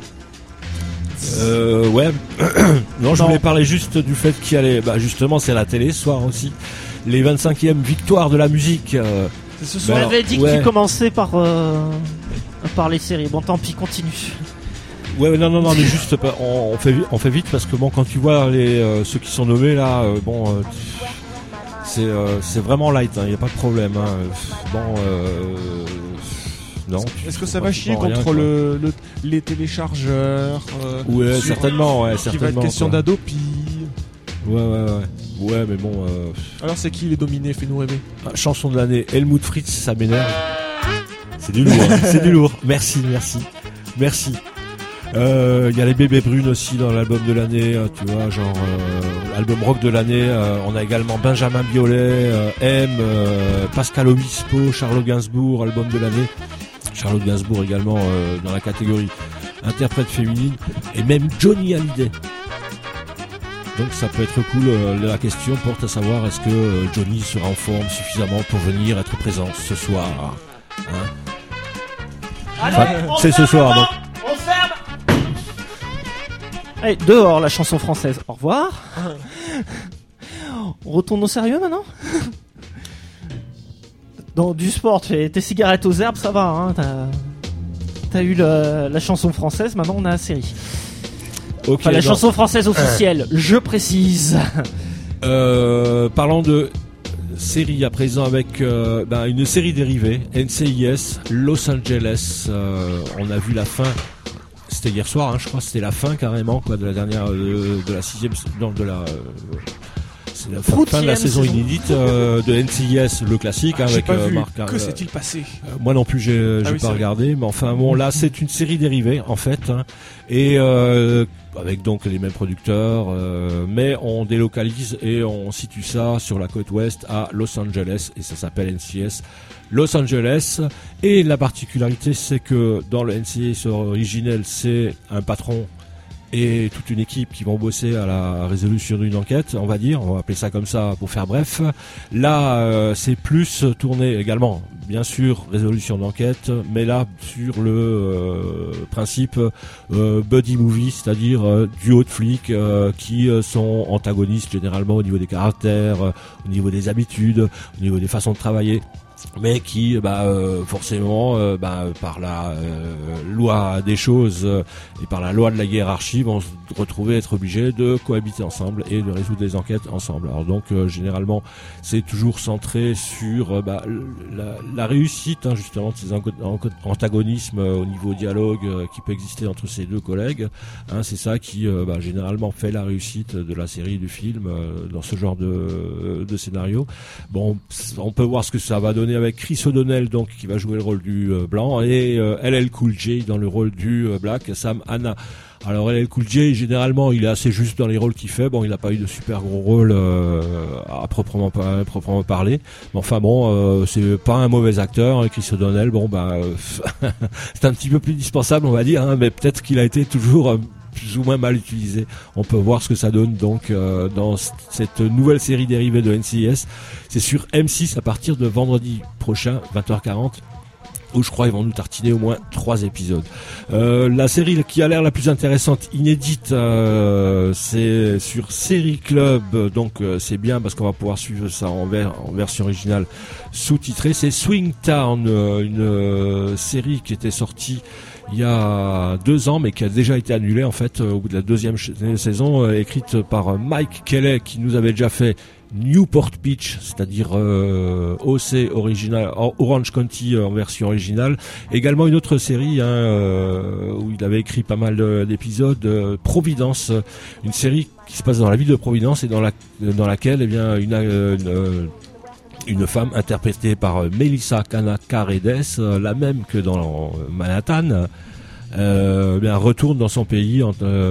Euh, ouais. non, je Non. voulais parler juste du fait qu'il y a les, bah, justement, c'est à la télé ce soir aussi, les vingt-cinquièmes victoires de la musique. Euh, C'est ce Tu soir. Bah, m'avais dit ouais. que tu commençais par, euh, par les séries. Bon, tant pis, continue. Ouais, non, non, non, mais juste, pas- on, on fait, vi- on fait vite parce que bon, quand tu vois les euh, ceux qui sont nommés là, euh, bon, euh, c'est, euh, c'est vraiment light, il hein, y a pas de problème. Hein. Bon, euh, non. Est-ce que tu ça va comprends chier rien, contre quoi. le, le- les téléchargeurs euh, Ouais, sur- certainement, ouais, Qui va être certainement. question quoi. d'Adopi. Ouais, ouais, ouais. Ouais, mais bon, euh, Alors c'est qui les dominés? Fais-nous rêver. chanson de l'année, Helmut Fritz, ça m'énerve. C'est du lourd, hein, c'est du lourd. Merci, merci, merci. Il euh, y a les bébés brunes aussi dans l'album de l'année, euh, tu vois, genre euh, album rock de l'année. Euh, on a également Benjamin Biolay, euh, M, euh, Pascal Obispo, Charlotte Gainsbourg, album de l'année. Charlotte Gainsbourg également euh, dans la catégorie interprète féminine et même Johnny Hallyday. Donc ça peut être cool. Euh, la question porte à savoir est-ce que euh, Johnny sera en forme suffisamment pour venir être présent ce soir. Hein Enfin, c'est ce soir donc. On ferme. Allez, dehors la chanson française. Au revoir. On retourne au sérieux maintenant. Dans du sport, tu fais tes cigarettes aux herbes, ça va. Hein, t'as, t'as eu le, la chanson française, maintenant on a la série. Ok, Enfin, la donc, chanson française officielle, je précise. euh, parlons de série à présent avec euh, ben, une série dérivée, N C I S, Los Angeles. Euh, on a vu la fin. C'était hier soir, hein, je crois. C'était la fin carrément, quoi, de la dernière, euh, de la sixième, non, de la. Euh, c'est la fin, fin de la saison, saison. inédite euh, de N C I S, le classique, Ah, hein, j'ai avec pas euh, vu. Marc. Que euh, s'est-il passé? Euh, moi non plus, j'ai, j'ai Ah oui, c'est pas vrai. regardé, mais enfin bon, là c'est une série dérivée en fait, hein, et euh, avec donc les mêmes producteurs, euh, mais on délocalise et on situe ça sur la côte ouest à Los Angeles et ça s'appelle N C I S Los Angeles. Et la particularité, c'est que dans le N C I S originel, c'est un patron et toute une équipe qui vont bosser à la résolution d'une enquête, on va dire, on va appeler ça comme ça pour faire bref. Là, euh, c'est plus tourné également, bien sûr, résolution d'enquête, mais là sur le euh, principe euh, buddy movie, c'est-à-dire euh, duo de flics euh, qui euh, sont antagonistes généralement au niveau des caractères, euh, au niveau des habitudes, au niveau des façons de travailler. mais qui bah euh, forcément euh, bah, par la euh, loi des choses euh, et par la loi de la hiérarchie vont se retrouver être obligés de cohabiter ensemble et de résoudre des enquêtes ensemble. Alors donc euh, généralement c'est toujours centré sur euh, bah, la, la réussite hein, justement de ces antagonismes euh, au niveau dialogue euh, qui peut exister entre ces deux collègues, hein, c'est ça qui euh, bah, généralement fait la réussite de la série, du film euh, dans ce genre de, de scénario. Bon, on peut voir ce que ça va donner avec Chris O'Donnell donc qui va jouer le rôle du euh, blanc et euh, L L Cool J dans le rôle du euh, black, Sam Hanna. Alors L L Cool J généralement il est assez juste dans les rôles qu'il fait. Bon, il n'a pas eu de super gros rôle euh, à proprement à proprement parler. Mais enfin bon, euh, c'est pas un mauvais acteur. Et Chris O'Donnell, bon bah euh, c'est un petit peu plus dispensable on va dire, hein, mais peut-être qu'il a été toujours euh, plus ou moins mal utilisé. On peut voir ce que ça donne donc euh, dans c- cette nouvelle série dérivée de N C I S. C'est sur M six à partir de vendredi prochain, vingt heures quarante. Où je crois ils vont nous tartiner au moins trois épisodes. Euh, la série qui a l'air la plus intéressante, inédite, euh, c'est sur Série Club, donc euh, c'est bien parce qu'on va pouvoir suivre ça en, ver- en version originale sous-titrée. C'est Swing Town, euh, une euh, série qui était sortie il y a deux ans, mais qui a déjà été annulée en fait euh, au bout de la deuxième ch- saison, euh, écrite par Mike Kelley qui nous avait déjà fait Newport Beach, c'est-à-dire euh, O C original, Orange County euh, en version originale. Également une autre série hein, euh, où il avait écrit pas mal de, d'épisodes, euh, Providence, une série qui se passe dans la ville de Providence et dans la dans laquelle eh bien une, une une femme interprétée par Melissa Canacaredes, euh, la même que dans Manhattan. Euh, bien retourne dans son pays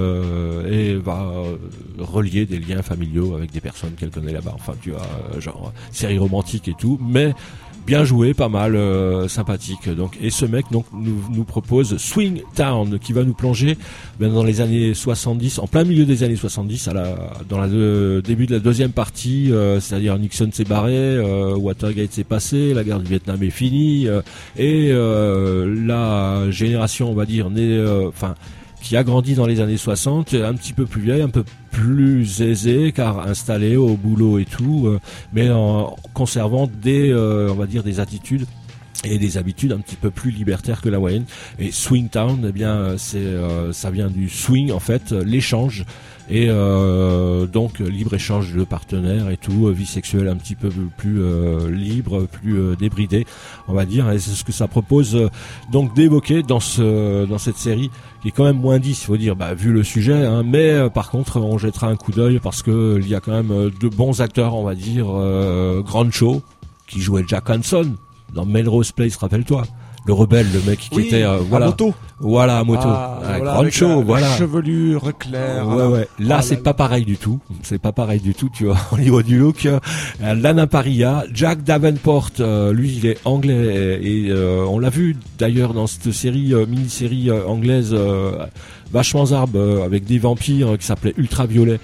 euh, et va euh, relier des liens familiaux avec des personnes qu'elle connaît là-bas. Enfin, tu vois, euh, genre série romantique et tout, mais bien joué, pas mal, euh, sympathique. Donc, et ce mec donc nous, nous propose Swing Town, qui va nous plonger ben, dans les années soixante-dix, en plein milieu des années soixante-dix, à la, dans le début de la deuxième partie, euh, c'est-à-dire Nixon s'est barré, euh, Watergate s'est passé, la guerre du Vietnam est finie, euh, et euh, la génération, on va dire, née, enfin. Euh, qui a grandi dans les années soixante, un petit peu plus vieille, un peu plus aisée, car installée au boulot et tout, euh, mais en conservant des, euh, on va dire, des attitudes et des habitudes un petit peu plus libertaires que la moyenne. Et Swing Town, eh bien, c'est, euh, ça vient du swing en fait, l'échange. Et euh, donc libre échange de partenaires et tout, vie sexuelle un petit peu plus euh, libre, plus euh, débridée, on va dire. Et c'est ce que ça propose euh, donc d'évoquer dans ce dans cette série qui est quand même moins dix, il faut dire, bah, vu le sujet. Hein, mais euh, par contre, on jettera un coup d'œil parce que il y a quand même euh, de bons acteurs, on va dire. Euh, Grand Show qui jouait Jack Hanson dans Melrose Place, rappelle-toi. Le rebelle, le mec qui oui, était euh, voilà, à moto. Voilà, à moto, ah, un voilà, grand show, la, voilà. La chevelure claire. Ouais, ouais. Là, ah, c'est là, pas là. pareil du tout. C'est pas pareil du tout, tu vois, au niveau du look. Euh, Lana Parrilla, Jack Davenport, euh, lui, il est anglais et, et euh, on l'a vu d'ailleurs dans cette série, euh, mini-série euh, anglaise, euh, vachement zarbe, euh, avec des vampires euh, qui s'appelait Ultraviolet,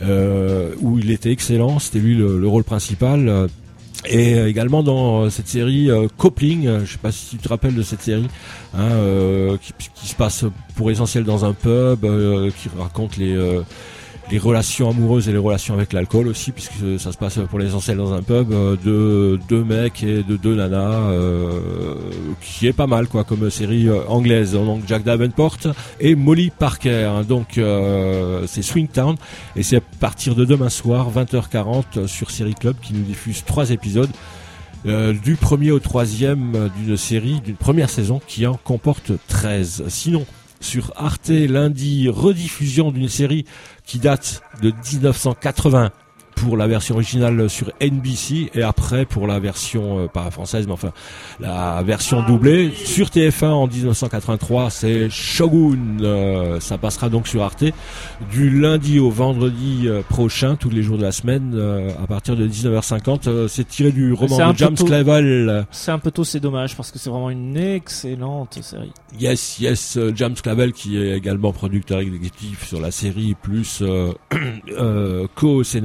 euh, où il était excellent. C'était lui le, le rôle principal. Euh, Et également dans euh, cette série euh, Coupling, euh, je sais pas si tu te rappelles de cette série, hein, euh, qui, qui se passe pour essentiel dans un pub, euh, qui raconte les euh, les relations amoureuses et les relations avec l'alcool aussi, puisque ça se passe pour l'essentiel dans un pub, euh, de deux mecs et de deux nanas, euh, qui est pas mal quoi comme série euh, anglaise. Donc Jack Davenport et Molly Parker. Hein, donc euh, c'est Swing Town et c'est à partir de demain soir vingt heures quarante sur Série Club qui nous diffuse trois épisodes. Euh, du premier au troisième d'une série, d'une première saison qui en comporte treize. Sinon, sur Arte, lundi, rediffusion d'une série qui date de dix-neuf cent quatre-vingts pour la version originale sur N B C et après pour la version, euh, pas française mais enfin la version doublée sur T F un en dix-neuf cent quatre-vingt-trois, c'est Shogun. Euh, ça passera donc sur Arte du lundi au vendredi euh, prochain, tous les jours de la semaine, euh, à partir de dix-neuf heures cinquante. Euh, c'est tiré du roman de James Clavell. C'est un peu tôt, c'est dommage parce que c'est vraiment une excellente série. Yes, yes, euh, James Clavell qui est également producteur exécutif sur la série plus euh, euh, co-scénariste.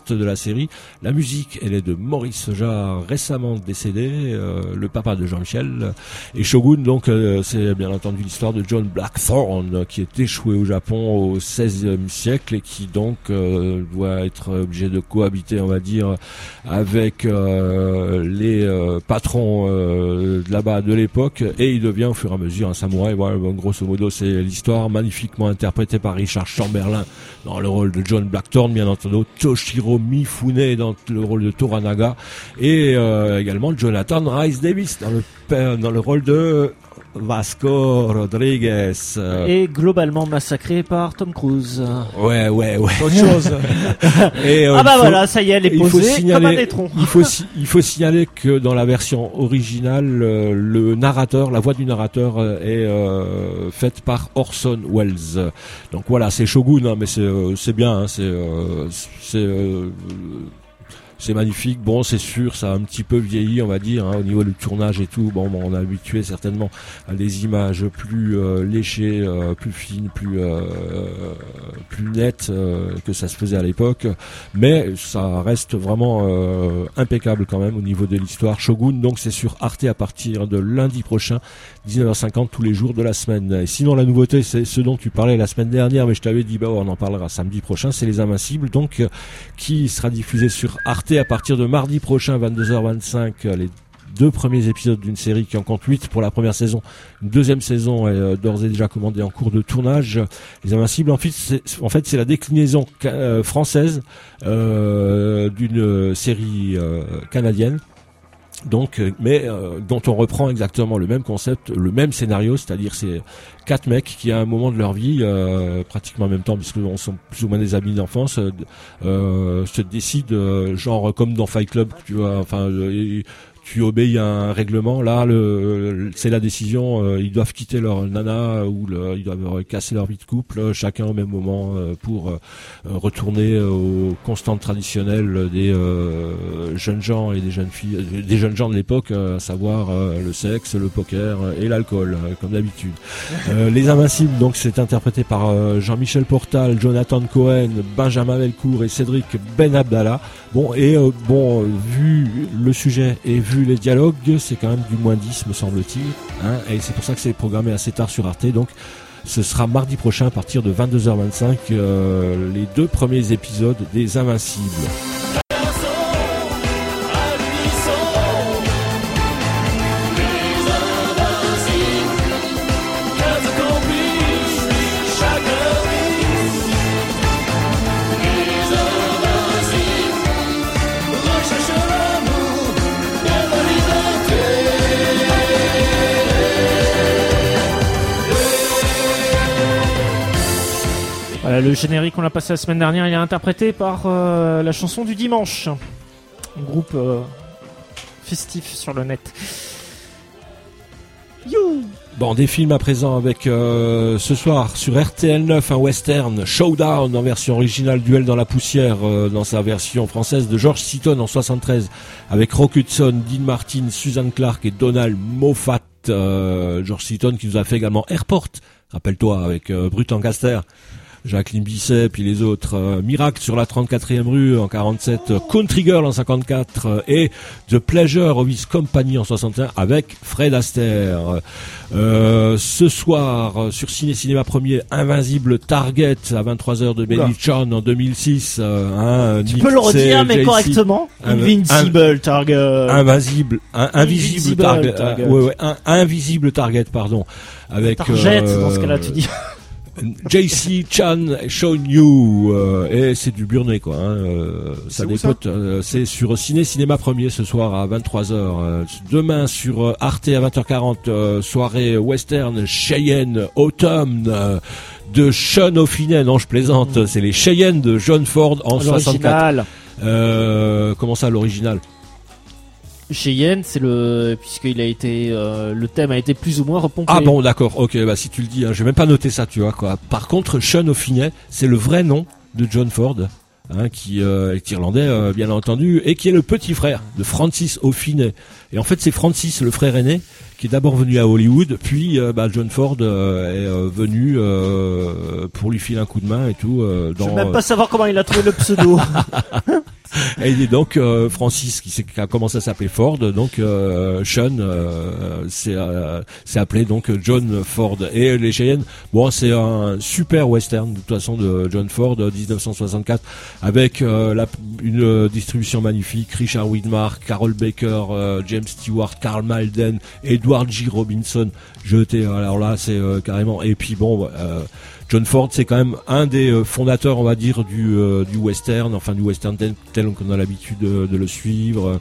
forte de la série. La musique, elle est de Maurice Jarre, récemment décédé, euh, le papa de Jean-Michel. Et Shogun, donc, euh, c'est bien entendu l'histoire de John Blackthorne, qui est échoué au Japon au seizième siècle et qui donc euh, doit être obligé de cohabiter, on va dire, avec euh, les euh, patrons euh, de là-bas de l'époque, et il devient au fur et à mesure un samouraï. Voilà, bon, grosso modo, c'est l'histoire, magnifiquement interprétée par Richard Chamberlain dans le rôle de John Blackthorne, bien entendu Toshiro Mifune dans le rôle de Toranaga, et euh, également Jonathan Rhys Davis dans le dans le rôle de Vasco Rodriguez. Et globalement massacré par Tom Cruise. Ouais, ouais, ouais. Autre chose. Et, euh, ah bah faut, voilà, ça y est, elle est posée comme un étron. Il faut, il faut signaler que dans la version originale, euh, le narrateur, la voix du narrateur euh, est euh, faite par Orson Welles. Donc voilà, c'est Shogun, hein, mais c'est, euh, c'est bien, hein, c'est, euh, c'est, euh, c'est magnifique. Bon, c'est sûr, ça a un petit peu vieilli, on va dire, hein, au niveau du tournage et tout. Bon, bon on a habitué certainement à des images plus euh, léchées, euh, plus fines, plus euh, plus nettes euh, que ça se faisait à l'époque. Mais ça reste vraiment euh, impeccable quand même au niveau de l'histoire. Shogun, donc, c'est sur Arte à partir de lundi prochain, dix-neuf heures cinquante tous les jours de la semaine. Et sinon, la nouveauté, c'est ce dont tu parlais la semaine dernière, mais je t'avais dit, bah, on en parlera samedi prochain. C'est Les Invincibles, donc, euh, qui sera diffusé sur Arte à partir de mardi prochain, vingt-deux heures vingt-cinq, les deux premiers épisodes d'une série qui en compte huit pour la première saison. Une deuxième saison est euh, d'ores et déjà commandée en cours de tournage. Les Invincibles, en fait, c'est, en fait, c'est la déclinaison ca- euh, française euh, d'une série euh, canadienne. Donc, mais euh, dont on reprend exactement le même concept, le même scénario, c'est-à-dire c'est quatre mecs qui à un moment de leur vie, euh, pratiquement en même temps, puisque on sont plus ou moins des amis d'enfance, euh, euh, se décident, euh, genre comme dans Fight Club, tu vois, enfin. Euh, tu obéis à un règlement, là le, le c'est la décision, euh, ils doivent quitter leur nana ou le, ils doivent casser leur vie de couple, chacun au même moment, euh, pour euh, retourner aux constantes traditionnelles des euh, jeunes gens et des jeunes filles, des jeunes gens de l'époque, euh, à savoir euh, le sexe, le poker et l'alcool, euh, comme d'habitude. Euh, Les Invincibles, donc, c'est interprété par euh, Jean-Michel Portal, Jonathan Cohen, Benjamin Belcourt et Cédric Ben Abdallah. Bon, et euh, bon, euh, vu le sujet et vu les dialogues, c'est quand même du moins dix, me semble-t-il, hein, et c'est pour ça que c'est programmé assez tard sur Arte. Donc ce sera mardi prochain à partir de vingt-deux heures vingt-cinq, euh, les deux premiers épisodes des Invincibles. Voilà, le générique qu'on a passé la semaine dernière, il est interprété par euh, la chanson du dimanche, un groupe euh, festif sur le net. You. Bon, des films à présent avec euh, ce soir sur R T L neuf un western Showdown en version originale, Duel dans la poussière euh, dans sa version française de George Seaton en soixante-treize avec Rock Hudson, Dean Martin, Susan Clark et Donald Moffat. euh, George Seaton qui nous a fait également Airport, rappelle-toi, avec euh, Brut Lancaster, Jacqueline Bisset, puis les autres, euh, Miracle sur la trente-quatrième rue en quarante-sept, euh, Country Girl en cinquante-quatre, euh, et The Pleasure of His Company en soixante et un avec Fred Astaire. Euh, ce soir, euh, sur Ciné Cinéma Premier, Invincible Target à vingt-trois heures de Benny Chan en deux mille six. Euh, hein, tu Nick peux le redire, mais J C, correctement. Invincible Target. Invisible, un, invisible Invisible Target. Target. Euh, ouais, ouais, un, Invisible Target, pardon. Avec, Target, euh, dans ce cas-là, tu dis. J C Chan Show You, euh, et c'est du burné quoi, hein, euh, ça dépote, euh, c'est sur Ciné Cinéma Premier ce soir à vingt-trois heures, euh, demain sur euh, Arte à vingt heures quarante, euh, soirée western Cheyenne Autumn euh, de Sean O'Finney, non je plaisante, mmh. c'est les Cheyennes de John Ford en soixante-quatre. Euh, comment ça l'original? Cheyenne, c'est le puisqu'il a été euh, le thème a été plus ou moins repompé. Ah bon, d'accord. OK, bah si tu le dis, hein, j'ai même pas noté ça, tu vois quoi. Par contre, Sean O'Finney, c'est le vrai nom de John Ford, hein, qui euh, est irlandais euh, bien entendu, et qui est le petit frère de Francis O'Finney. Et en fait, c'est Francis, le frère aîné, qui est d'abord venu à Hollywood, puis euh, bah, John Ford euh, est euh, venu euh, pour lui filer un coup de main et tout. Euh, dans, Je veux même pas savoir comment il a trouvé le pseudo. Et donc euh, Francis qui, qui a commencé à s'appeler Ford, donc euh, Sean euh, c'est euh, c'est appelé donc John Ford. Et les Cheyennes, bon c'est un super western de toute façon de John Ford dix-neuf cent soixante-quatre avec euh, la, une euh, distribution magnifique, Richard Widmark, Carroll Baker, euh, James Stewart, Karl Malden, Edward G. Robinson. Jeté, alors là c'est euh, carrément. Et puis bon. Euh, John Ford, c'est quand même un des euh, fondateurs, on va dire, du, euh, du western, enfin du western tel, tel qu'on a l'habitude de, de le suivre.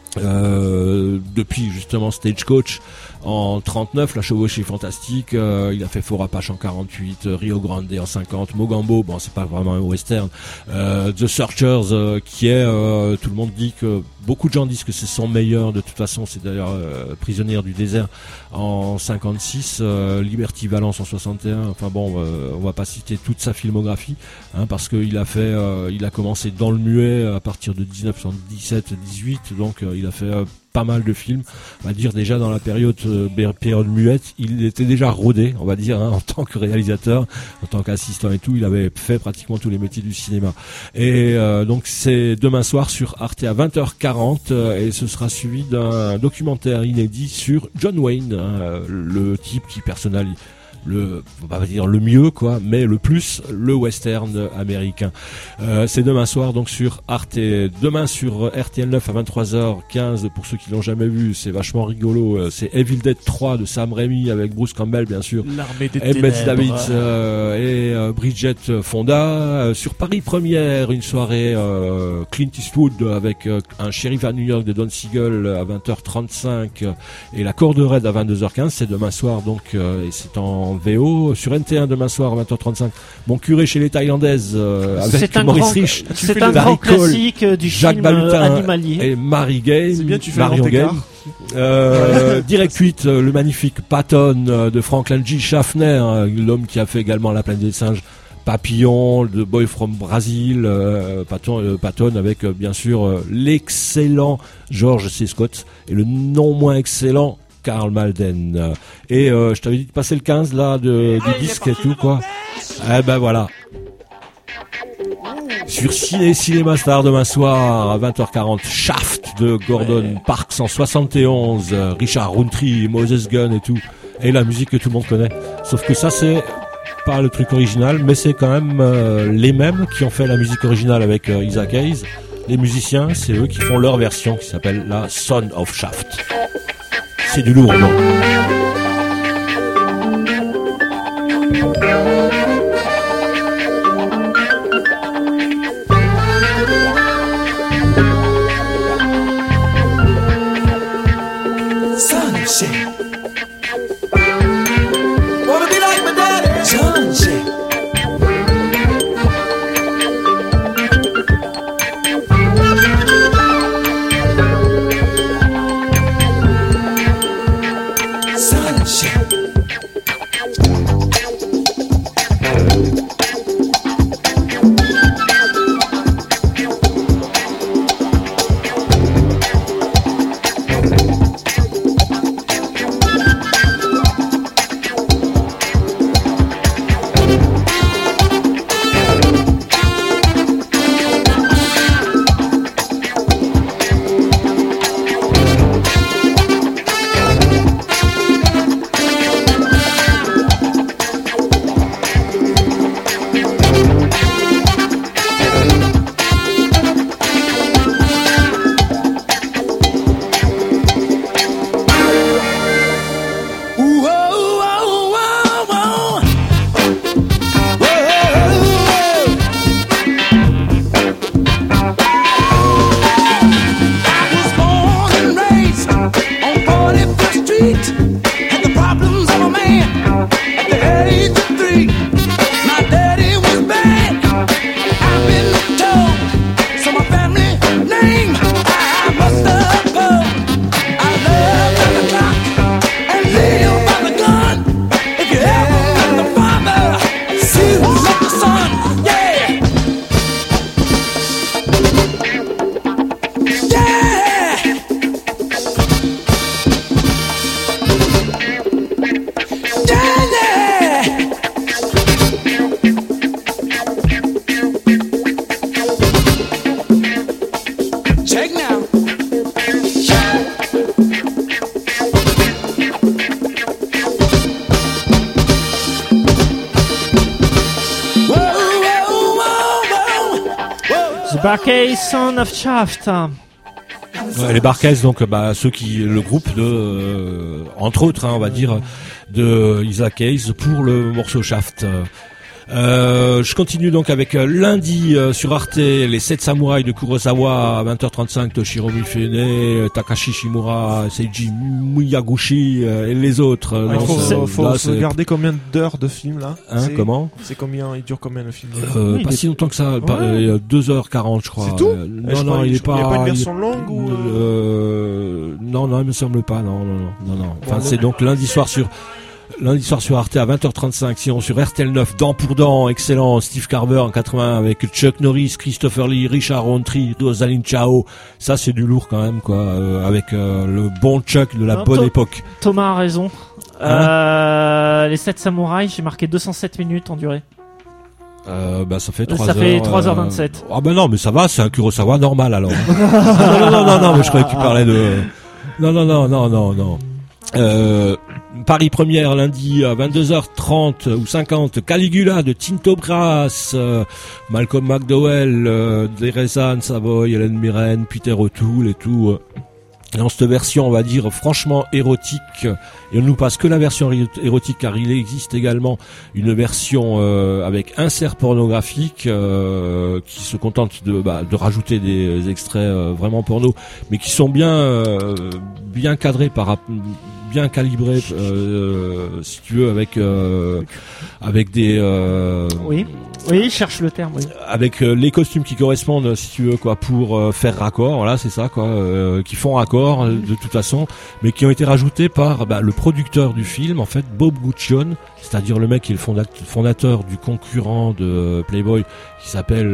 Euh, depuis justement Stagecoach en trente-neuf, La Chevauchée Fantastique, euh, il a fait Fort Apache en quarante-huit, euh, Rio Grande en cinquante, Mogambo, bon c'est pas vraiment un western, euh, The Searchers euh, qui est, euh, tout le monde dit que, beaucoup de gens disent que c'est son meilleur, de toute façon c'est d'ailleurs euh, Prisonnière du désert en cinquante-six, euh, Liberty Valance en soixante et un, enfin bon euh, on va pas citer toute sa filmographie hein, parce qu'il a fait, euh, il a commencé dans le muet à partir de dix-neuf cent dix-sept dix-huit, donc euh, il a fait euh, pas mal de films, on va dire déjà dans la période euh, période muette, il était déjà rodé, on va dire hein, en tant que réalisateur, en tant qu'assistant et tout, il avait fait pratiquement tous les métiers du cinéma. Et euh, donc c'est demain soir sur Arte à vingt heures quarante euh, et ce sera suivi d'un documentaire inédit sur John Wayne, hein, le type qui personnalise le, on va dire le mieux quoi, mais le plus le western américain. Euh, c'est demain soir donc sur Arte, demain sur R T L neuf à vingt-trois heures quinze pour ceux qui l'ont jamais vu, c'est vachement rigolo. C'est Evil Dead trois de Sam Raimi avec Bruce Campbell bien sûr, L'armée des Emmett ténèbres. Davids euh, et euh, Bridget Fonda. Euh, sur Paris Première, une soirée euh, Clint Eastwood avec euh, un shérif à New York de Don Siegel à vingt heures trente-cinq euh, et La Corde Raide à vingt-deux heures quinze. C'est demain soir donc euh, et c'est en V O sur N T un demain soir à vingt heures trente-cinq. Mon curé chez les Thaïlandaises euh, avec C'est un Maurice grand, Rich, c'est un Barry grand Cole, classique euh, du Jacques film euh, Balutin animalier. et Mary Game, C'est bien, tu fais Marion un grand écart. Game. Euh, Direct huit, euh, le magnifique Patton euh, de Franklin G. Schaffner, euh, l'homme qui a fait également La Planète des Singes, Papillon, The Boy from Brazil, euh, Patton, euh, Patton avec euh, bien sûr euh, l'excellent George C. Scott et le non moins excellent Karl Malden. Et euh, je t'avais dit de passer le quinze là de, du disque et tout quoi. Eh ben voilà. Sur Ciné Cinéma Star demain soir à vingt heures quarante, Shaft de Gordon Parks en soixante et onze, euh, Richard Roundtree, Moses Gunn et tout. Et la musique que tout le monde connaît. Sauf que ça c'est pas le truc original, mais c'est quand même euh, les mêmes qui ont fait la musique originale avec euh, Isaac Hayes. Les musiciens, c'est eux qui font leur version qui s'appelle la Son of Shaft. C'est du lourd, non? Son of shit. Wanna be like my daddy? Son of shit. Son of shit. Barcay Son of Shaft. Ouais, les Barclays, donc bah ceux qui le groupe de euh, entre autres hein, on va dire de Isaac Hayes pour le morceau Shaft. Euh, je continue donc avec euh, lundi euh, sur Arte, les sept samouraïs de Kurosawa à vingt heures trente-cinq, Toshiro Mifune, euh, Takashi Shimura, Seiji Miyaguchi euh, et les autres. Il Non, faut, c'est- faut, faut là, se c'est- garder combien d'heures de film là Hein, C'est- comment C'est combien Il dure combien le film euh, Oui, Pas il si longtemps que ça, pas- euh, deux heures quarante je crois. C'est tout Euh, Eh, Non je non, crois- il est je- pas. Il n'y a pas une il est- version longue ou euh, Euh, non, non, il me semble pas, non, non, non, non, non. Enfin, Bon, c'est donc lundi soir sur, lundi soir sur Arte à vingt heures trente-cinq, sinon sur R T L neuf, dent pour dent, excellent, Steve Carver en quatre-vingts avec Chuck Norris, Christopher Lee, Richard Roundtree, Rosalind Chao. Ça, c'est du lourd quand même, quoi, euh, avec euh, le bon Chuck de la Non, bonne toi- époque. Thomas a raison. Hein euh, les sept samouraïs, j'ai marqué deux cent sept minutes en durée. Euh, bah, ça fait trois Ça heures. fait trois heures euh, vingt-sept. Ah ben non, mais ça va, c'est un Kurosawa normal alors. non, non, non, non, non, mais je croyais que tu parlais de. Non, non, non, non, non, non. Euh, Paris Première lundi à vingt-deux heures trente ou cinquante, Caligula de Tinto Brass, euh, Malcolm McDowell, euh, Derezan Savoy, Hélène Mirren, Peter O'Toole et tout. euh. Dans cette version, on va dire franchement érotique, et on ne nous passe que la version éro- érotique car il existe également une version euh, avec insert pornographique euh, qui se contente de, bah, de rajouter des extraits euh, vraiment porno, mais qui sont bien euh, bien cadrés par rap- bien calibrés, euh, si tu veux, avec euh, avec des euh, Oui, oui, cherche le terme. Oui. avec euh, les costumes qui correspondent, si tu veux, quoi, pour euh, faire raccord, voilà, c'est ça, quoi, euh, qui font raccord euh, de toute façon, mais qui ont été rajoutés par bah, le producteur du film, en fait, Bob Guccione, c'est-à-dire le mec qui est le fondat- fondateur du concurrent de Playboy, qui s'appelle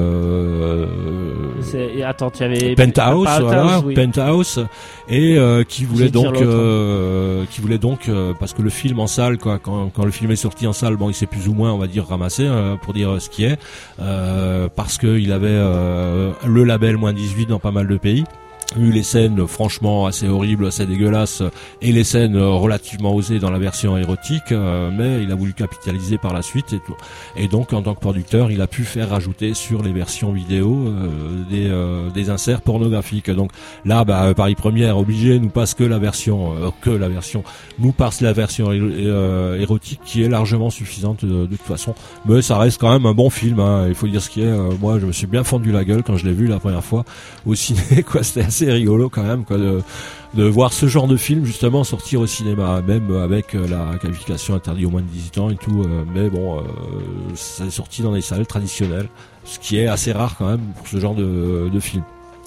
euh, C'est- Attends, tu avais Penthouse, Penthouse, voilà, oui. Penthouse, et euh, qui voulait J'ai dit donc, l'autre. euh, qui voulait donc, euh, parce que le film en salle, quoi, quand, quand le film est sorti en salle, bon, il s'est plus ou moins, on va dire, ramassé euh, pour dire ce qui est, euh, parce que il avait euh, le label moins dix-huit dans pas mal de pays. Eu les scènes franchement assez horribles, assez dégueulasses, et les scènes euh, relativement osées dans la version érotique, euh, mais il a voulu capitaliser par la suite et tout. Et donc en tant que producteur, il a pu faire rajouter sur les versions vidéo euh, des, euh, des inserts pornographiques. Donc là, bah, Paris Première obligé nous passe que la version, euh, que la version, nous passe la version é- euh, érotique qui est largement suffisante de, de toute façon. Mais ça reste quand même un bon film. Hein, il faut dire ce qui est. Euh, moi, je me suis bien fendu la gueule quand je l'ai vu la première fois au ciné. Quoi, c'était assez rigolo quand même, quoi, de, de voir ce genre de film justement sortir au cinéma, même avec euh, la qualification interdite aux moins de dix-huit ans et tout. Euh, mais bon, euh, c'est sorti dans les salles traditionnelles, ce qui est assez rare quand même pour ce genre de, de film.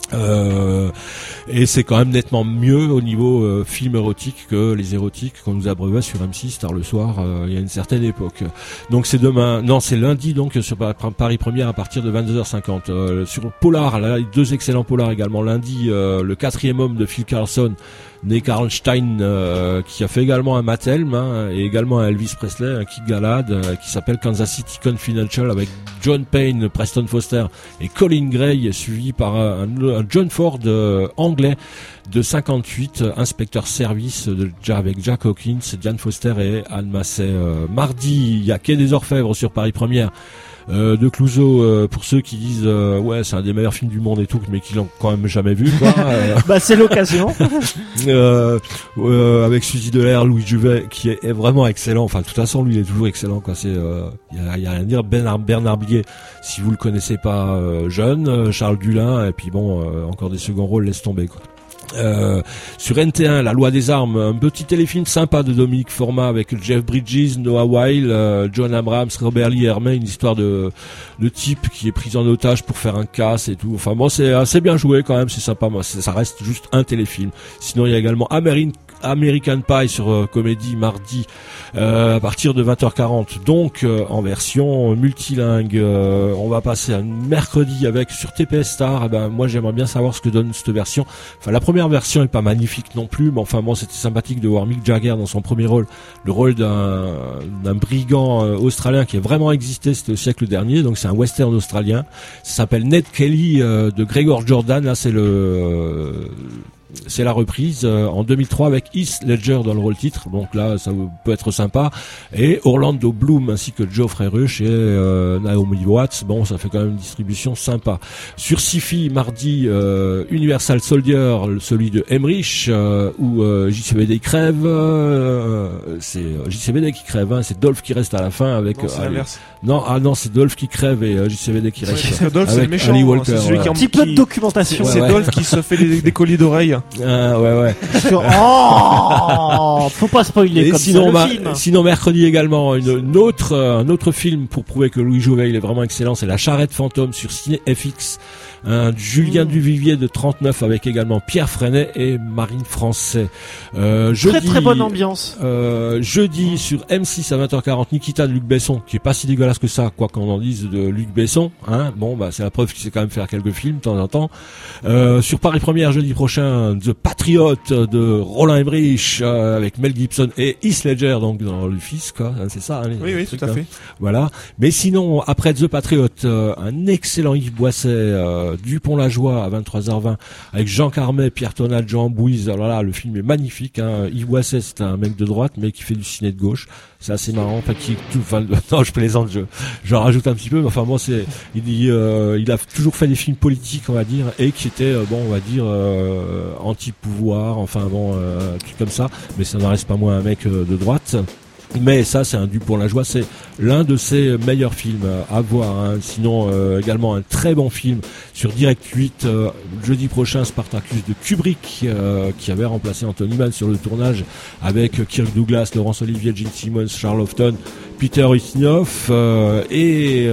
Euh, et c'est quand même nettement mieux au niveau euh, film érotique que les érotiques qu'on nous abreuvait sur M six tard le soir euh, il y a une certaine époque. Donc c'est demain, non c'est lundi donc sur Paris Première à partir de vingt-deux heures cinquante. Euh, sur Polar, là, deux excellents polars également lundi, euh, le quatrième homme de Phil Carlson, né Karlstein, euh, qui a fait également un Matt Helm hein, et également un Elvis Presley, un Kid Galad, euh, qui s'appelle Kansas City Confidential avec John Payne, Preston Foster et Colin Gray, suivi par un, un John Ford euh, anglais de cinquante-huit, inspecteur service de, avec Jack Hawkins, Diane Foster et Anne Massey. Euh, mardi, il y a Quai des Orfèvres sur Paris Première. Euh, de Clouseau, euh, pour ceux qui disent euh, ouais c'est un des meilleurs films du monde et tout, mais qui l'ont quand même jamais vu quoi. euh, Bah c'est l'occasion. euh, euh, avec Suzy Delair, Louis Juvet qui est, est vraiment excellent. Enfin de toute façon lui il est toujours excellent quoi. C'est euh, y a, y a rien à dire. Bernard, Bernard Blier, si vous le connaissez pas, euh, jeune, euh, Charles Dulin et puis bon euh, encore des seconds rôles, laisse tomber quoi. Euh, sur N T un, La Loi des Armes, un petit téléfilm sympa de Dominique Format avec Jeff Bridges, Noah Weil, euh, John Abrams, Robert Lee Hermé, une histoire de, de type qui est pris en otage pour faire un casse et tout. Enfin bon, c'est assez bien joué quand même, c'est sympa. Moi, c'est, ça reste juste un téléfilm. Sinon, il y a également American American Pie sur euh, Comédie mardi euh, à partir de vingt heures quarante, donc euh, en version multilingue. Euh, on va passer un mercredi avec sur T P S Star. Eh ben moi j'aimerais bien savoir ce que donne cette version. Enfin la première version est pas magnifique non plus, mais enfin bon c'était sympathique de voir Mick Jagger dans son premier rôle, le rôle d'un d'un brigand euh, australien qui a vraiment existé, c'était au siècle dernier, donc c'est un western australien. Ça s'appelle Ned Kelly euh, de Gregor Jordan. Là c'est le euh, c'est la reprise euh, en deux mille trois avec Heath Ledger dans le rôle titre, donc là ça peut être sympa, et Orlando Bloom ainsi que Geoffrey Rush et euh, Naomi Watts. Bon, ça fait quand même une distribution sympa. Sur Sci-Fi mardi, euh, Universal Soldier, celui de Emmerich, euh, où euh, J C V D crève, euh, c'est J C V D qui crève, hein, c'est Dolph qui reste à la fin avec Non, c'est euh, l'inverse. non ah non c'est Dolph qui crève et euh, J C V D qui Ouais, reste parce que Dolph, c'est avec le méchant, Ali hein, Walker. c'est celui qui ouais. en- Un petit peu qui- de documentation. C'est ouais. Dolph qui se fait des, des colliers d'oreilles. Ah, ouais ouais. Sur- Oh, faut pas spoiler Et comme sinon, ça ma- le film. sinon mercredi également une, une autre euh, un autre film pour prouver que Louis Jouvet il est vraiment excellent, c'est La Charrette Fantôme sur Ciné F X. Un Julien Mmh. Duvivier de trente-neuf avec également Pierre Freinet et Marine Français. Euh, Très jeudi, très bonne ambiance. Euh, jeudi sur M six à vingt heures quarante, Nikita de Luc Besson, qui est pas si dégueulasse que ça, quoi qu'on en dise de Luc Besson, hein. Bon, bah, c'est la preuve qu'il sait quand même faire quelques films de temps en temps. Euh, sur Paris Première, jeudi prochain, The Patriot de Roland Emmerich, euh, avec Mel Gibson et Heath Ledger, donc, dans le fils, quoi. Hein, c'est ça, hein, les Oui, oui, trucs, tout à hein. fait. Voilà. Mais sinon, après The Patriot, euh, un excellent Yves Boisset, euh, Dupont-la-Joie à vingt-trois heures vingt, avec Jean Carmet, Pierre Tonal, Jean Bouise. Alors là, le film est magnifique, hein. Yves Boisset, c'est un mec de droite, mais qui fait du ciné de gauche. C'est assez marrant. Enfin, qui, tout, enfin, non, je plaisante, je, j'en rajoute un petit peu, mais enfin, bon, c'est, il dit, euh, il a toujours fait des films politiques, on va dire, et qui étaient, euh, bon, on va dire, euh, anti-pouvoir, enfin, bon, euh, un truc comme ça. Mais ça n'en reste pas moins un mec euh, de droite. Mais ça, c'est un Dupont-la-Joie, c'est l'un de ses meilleurs films à voir, hein. Sinon, euh, également un très bon film sur Direct huit, euh, jeudi prochain, Spartacus de Kubrick, euh, qui avait remplacé Anthony Mann sur le tournage, avec Kirk Douglas, Laurence Olivier, Gene Simmons, Charles Houghton, Peter Ustinov, euh, et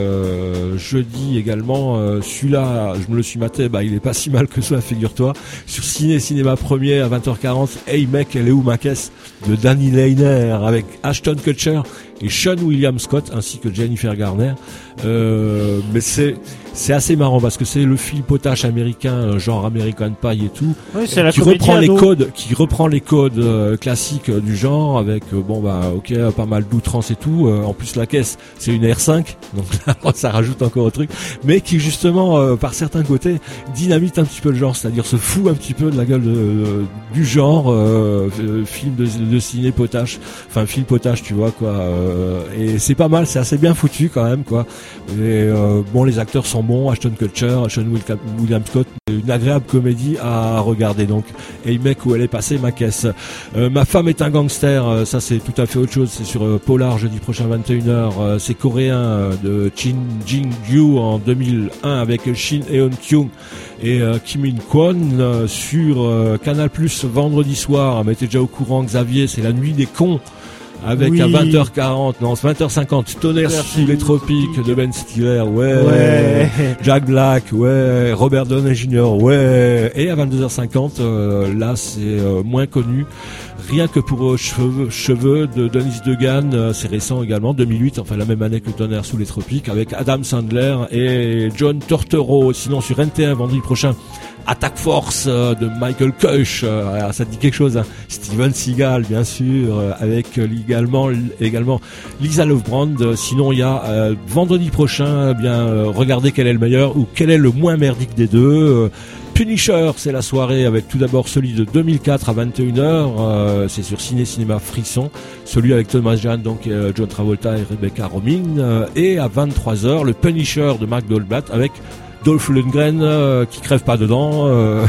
euh, jeudi également, euh, celui-là, je me le suis maté, bah il est pas si mal que ça, figure-toi, sur Ciné Cinéma Premier à vingt heures quarante, Hey mec, elle est où ma caisse, de Danny Leiner, avec Ashton Kutcher et Sean William Scott ainsi que Jennifer Garner. Euh, mais c'est c'est assez marrant parce que c'est le film potache américain, genre American Pie et tout, Oui, c'est la qui comédie reprend les ado. codes, qui reprend les codes euh, classiques euh, du genre, avec euh, bon bah ok, pas mal d'outrance et tout. Euh, en plus la caisse c'est une R cinq, donc là ça rajoute encore au truc, mais qui justement euh, par certains côtés dynamite un petit peu le genre, c'est-à-dire se fout un petit peu de la gueule de, de- du genre euh, euh, film de, de ciné potache, enfin film potache tu vois quoi. Euh, et c'est pas mal, c'est assez bien foutu quand même quoi. Et euh, bon, les acteurs sont bons, Ashton Kutcher, Sean Wilca- William Scott, une agréable comédie à regarder donc. Et mec, où elle est passée ma caisse. Euh, Ma femme est un gangster, euh, ça c'est tout à fait autre chose, c'est sur euh, Polar jeudi prochain vingt et une heures, euh, c'est coréen euh, de Shin Jin-gyu en deux mille un avec Shin Eun-kyung et euh, Kim In-kwon euh, sur euh, Canal Plus vendredi soir. Mais t'es déjà au courant, Xavier, c'est la nuit des cons. Avec Oui. à vingt heures quarante, non, c'est vingt heures cinquante, Tonnerre sous les tropiques de Ben Stiller, ouais. Ouais. Jack Black, ouais. Robert Downey junior, ouais. Et à vingt-deux heures cinquante, euh, là, c'est euh, moins connu. Rien que pour euh, cheveux, cheveux de Dennis Degan, euh, c'est récent également, deux mille huit, enfin la même année que Tonnerre sous les tropiques, avec Adam Sandler et John Turturro. Sinon sur N T un vendredi prochain, Attack Force euh, de Michael Kush, euh, alors ça te dit quelque chose, hein. Steven Seagal bien sûr, euh, avec euh, également également Lisa Lovebrand. Euh, sinon il y a euh, vendredi prochain, eh bien euh, regardez quel est le meilleur ou quel est le moins merdique des deux. Euh, Punisher, c'est la soirée avec tout d'abord celui de deux mille quatre à vingt et une heures, euh, c'est sur Ciné Cinéma Frisson, celui avec Thomas Jane, donc euh, John Travolta et Rebecca Romijn, euh, et à vingt-trois heures le Punisher de Mark Goldblatt avec Dolph Lundgren euh, qui crève pas dedans, euh,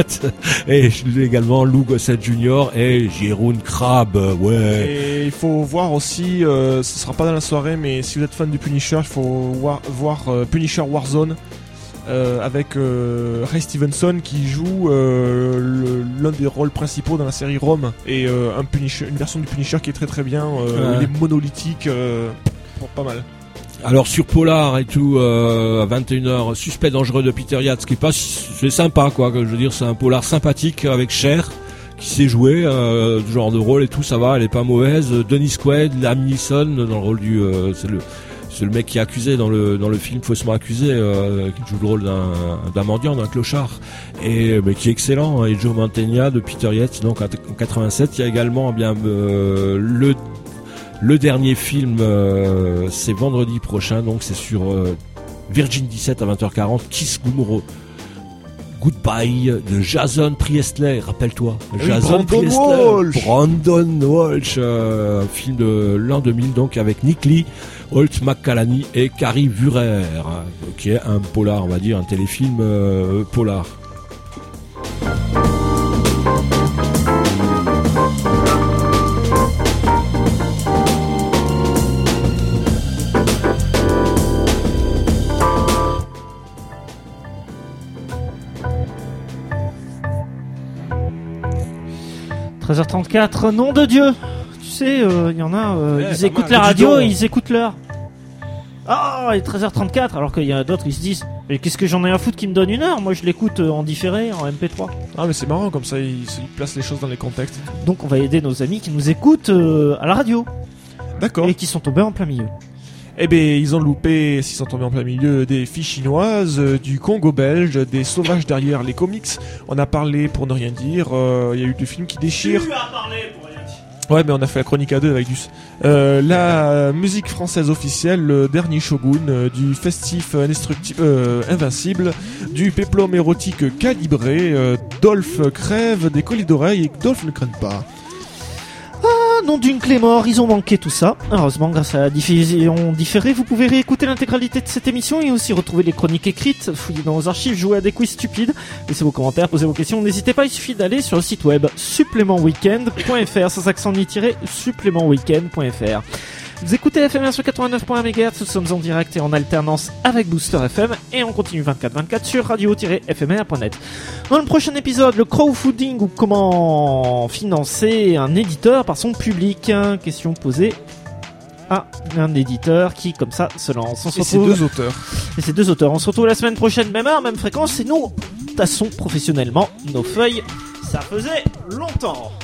et également Lou Gossett junior et Jeroen Krabbe, ouais. Et il faut voir aussi, euh, ce sera pas dans la soirée, mais si vous êtes fan du Punisher, il faut voir, voir euh, Punisher Warzone euh, avec euh, Ray Stevenson qui joue euh, le- l'un des rôles principaux dans la série Rome, et euh, un Punisher, une version du Punisher qui est très très bien, euh, Ouais. il est monolithique, euh, bon, pas mal. Alors sur Polar et tout, euh, à vingt et une heures, Suspect dangereux de Peter Yates, qui passe, c'est sympa quoi, que je veux dire, c'est un polar sympathique avec Cher, qui sait jouer, euh, ce genre de rôle et tout, ça va, elle est pas mauvaise. Dennis Quaid, Liam Neeson dans le rôle du, euh, c'est le, c'est le mec qui est accusé dans le dans le film faussement accusé, euh, qui joue le rôle d'un d'un mendiant, d'un clochard, et mais qui est excellent. Et Joe Mantegna de Peter Yates, donc en quatre-vingt-sept. Il y a également eh bien euh, le Le dernier film, euh, c'est vendredi prochain, donc c'est sur euh, Virgin dix-sept à vingt heures quarante, Kiss Gumoro Goodbye de Jason Priestley, rappelle-toi. Oui, Jason Brandon Priestley. Walsh. Brandon Walsh, euh, film de l'an deux mille donc avec Nick Lee, Holt McCallany et Carrie Vurer, hein, qui est un polar, on va dire, un téléfilm euh, polar. treize heures trente-quatre, nom de Dieu. Tu sais, il euh, y en a, euh, Ouais, ils pas écoutent mal. la radio Dis donc. et ils écoutent l'heure. Ah, il est treize heures trente-quatre, alors qu'il y en a d'autres, ils se disent, mais qu'est-ce que j'en ai à foutre qui me donne une heure? Moi, je l'écoute euh, en différé, en M P trois. Ah mais c'est marrant comme ça, ils, ils placent les choses dans les contextes. Donc, on va aider nos amis qui nous écoutent euh, à la radio D'accord. et qui sont tombés en plein milieu. Eh ben ils ont loupé, s'ils sont tombés en plein milieu, des filles chinoises, euh, du Congo belge, des sauvages derrière les comics. On a parlé pour ne rien dire, euh, il y a eu des films qui déchirent. Ouais, mais on a fait la chronique à deux avec Gus. Euh, la musique française officielle, le dernier Shogun, euh, du festif indestructible, euh, invincible, du péplum érotique calibré, euh, Dolph crève des colis d'oreilles et Dolph ne craigne pas. Ah, nom d'une clé mort, ils ont manqué tout ça. Heureusement, grâce à la diffusion différée, vous pouvez réécouter l'intégralité de cette émission et aussi retrouver les chroniques écrites, fouiller dans vos archives, jouer à des quiz stupides, laissez vos commentaires, posez vos questions. N'hésitez pas, il suffit d'aller sur le site web supplément weekend point f r, sans accent ni tiré, supplément weekend point f r. Vous écoutez F M R sur quatre-vingt-neuf point un mégahertz, nous sommes en direct et en alternance avec Booster F M et on continue vingt-quatre vingt-quatre sur radio tiret f m r point net. Dans le prochain épisode, le crowdfunding ou comment financer un éditeur par son public. Question posée à un éditeur qui comme ça se lance. On se Et ces retrouve... deux auteurs. Et ces deux auteurs. On se retrouve la semaine prochaine, même heure, même fréquence et nous tassons professionnellement nos feuilles. Ça faisait longtemps.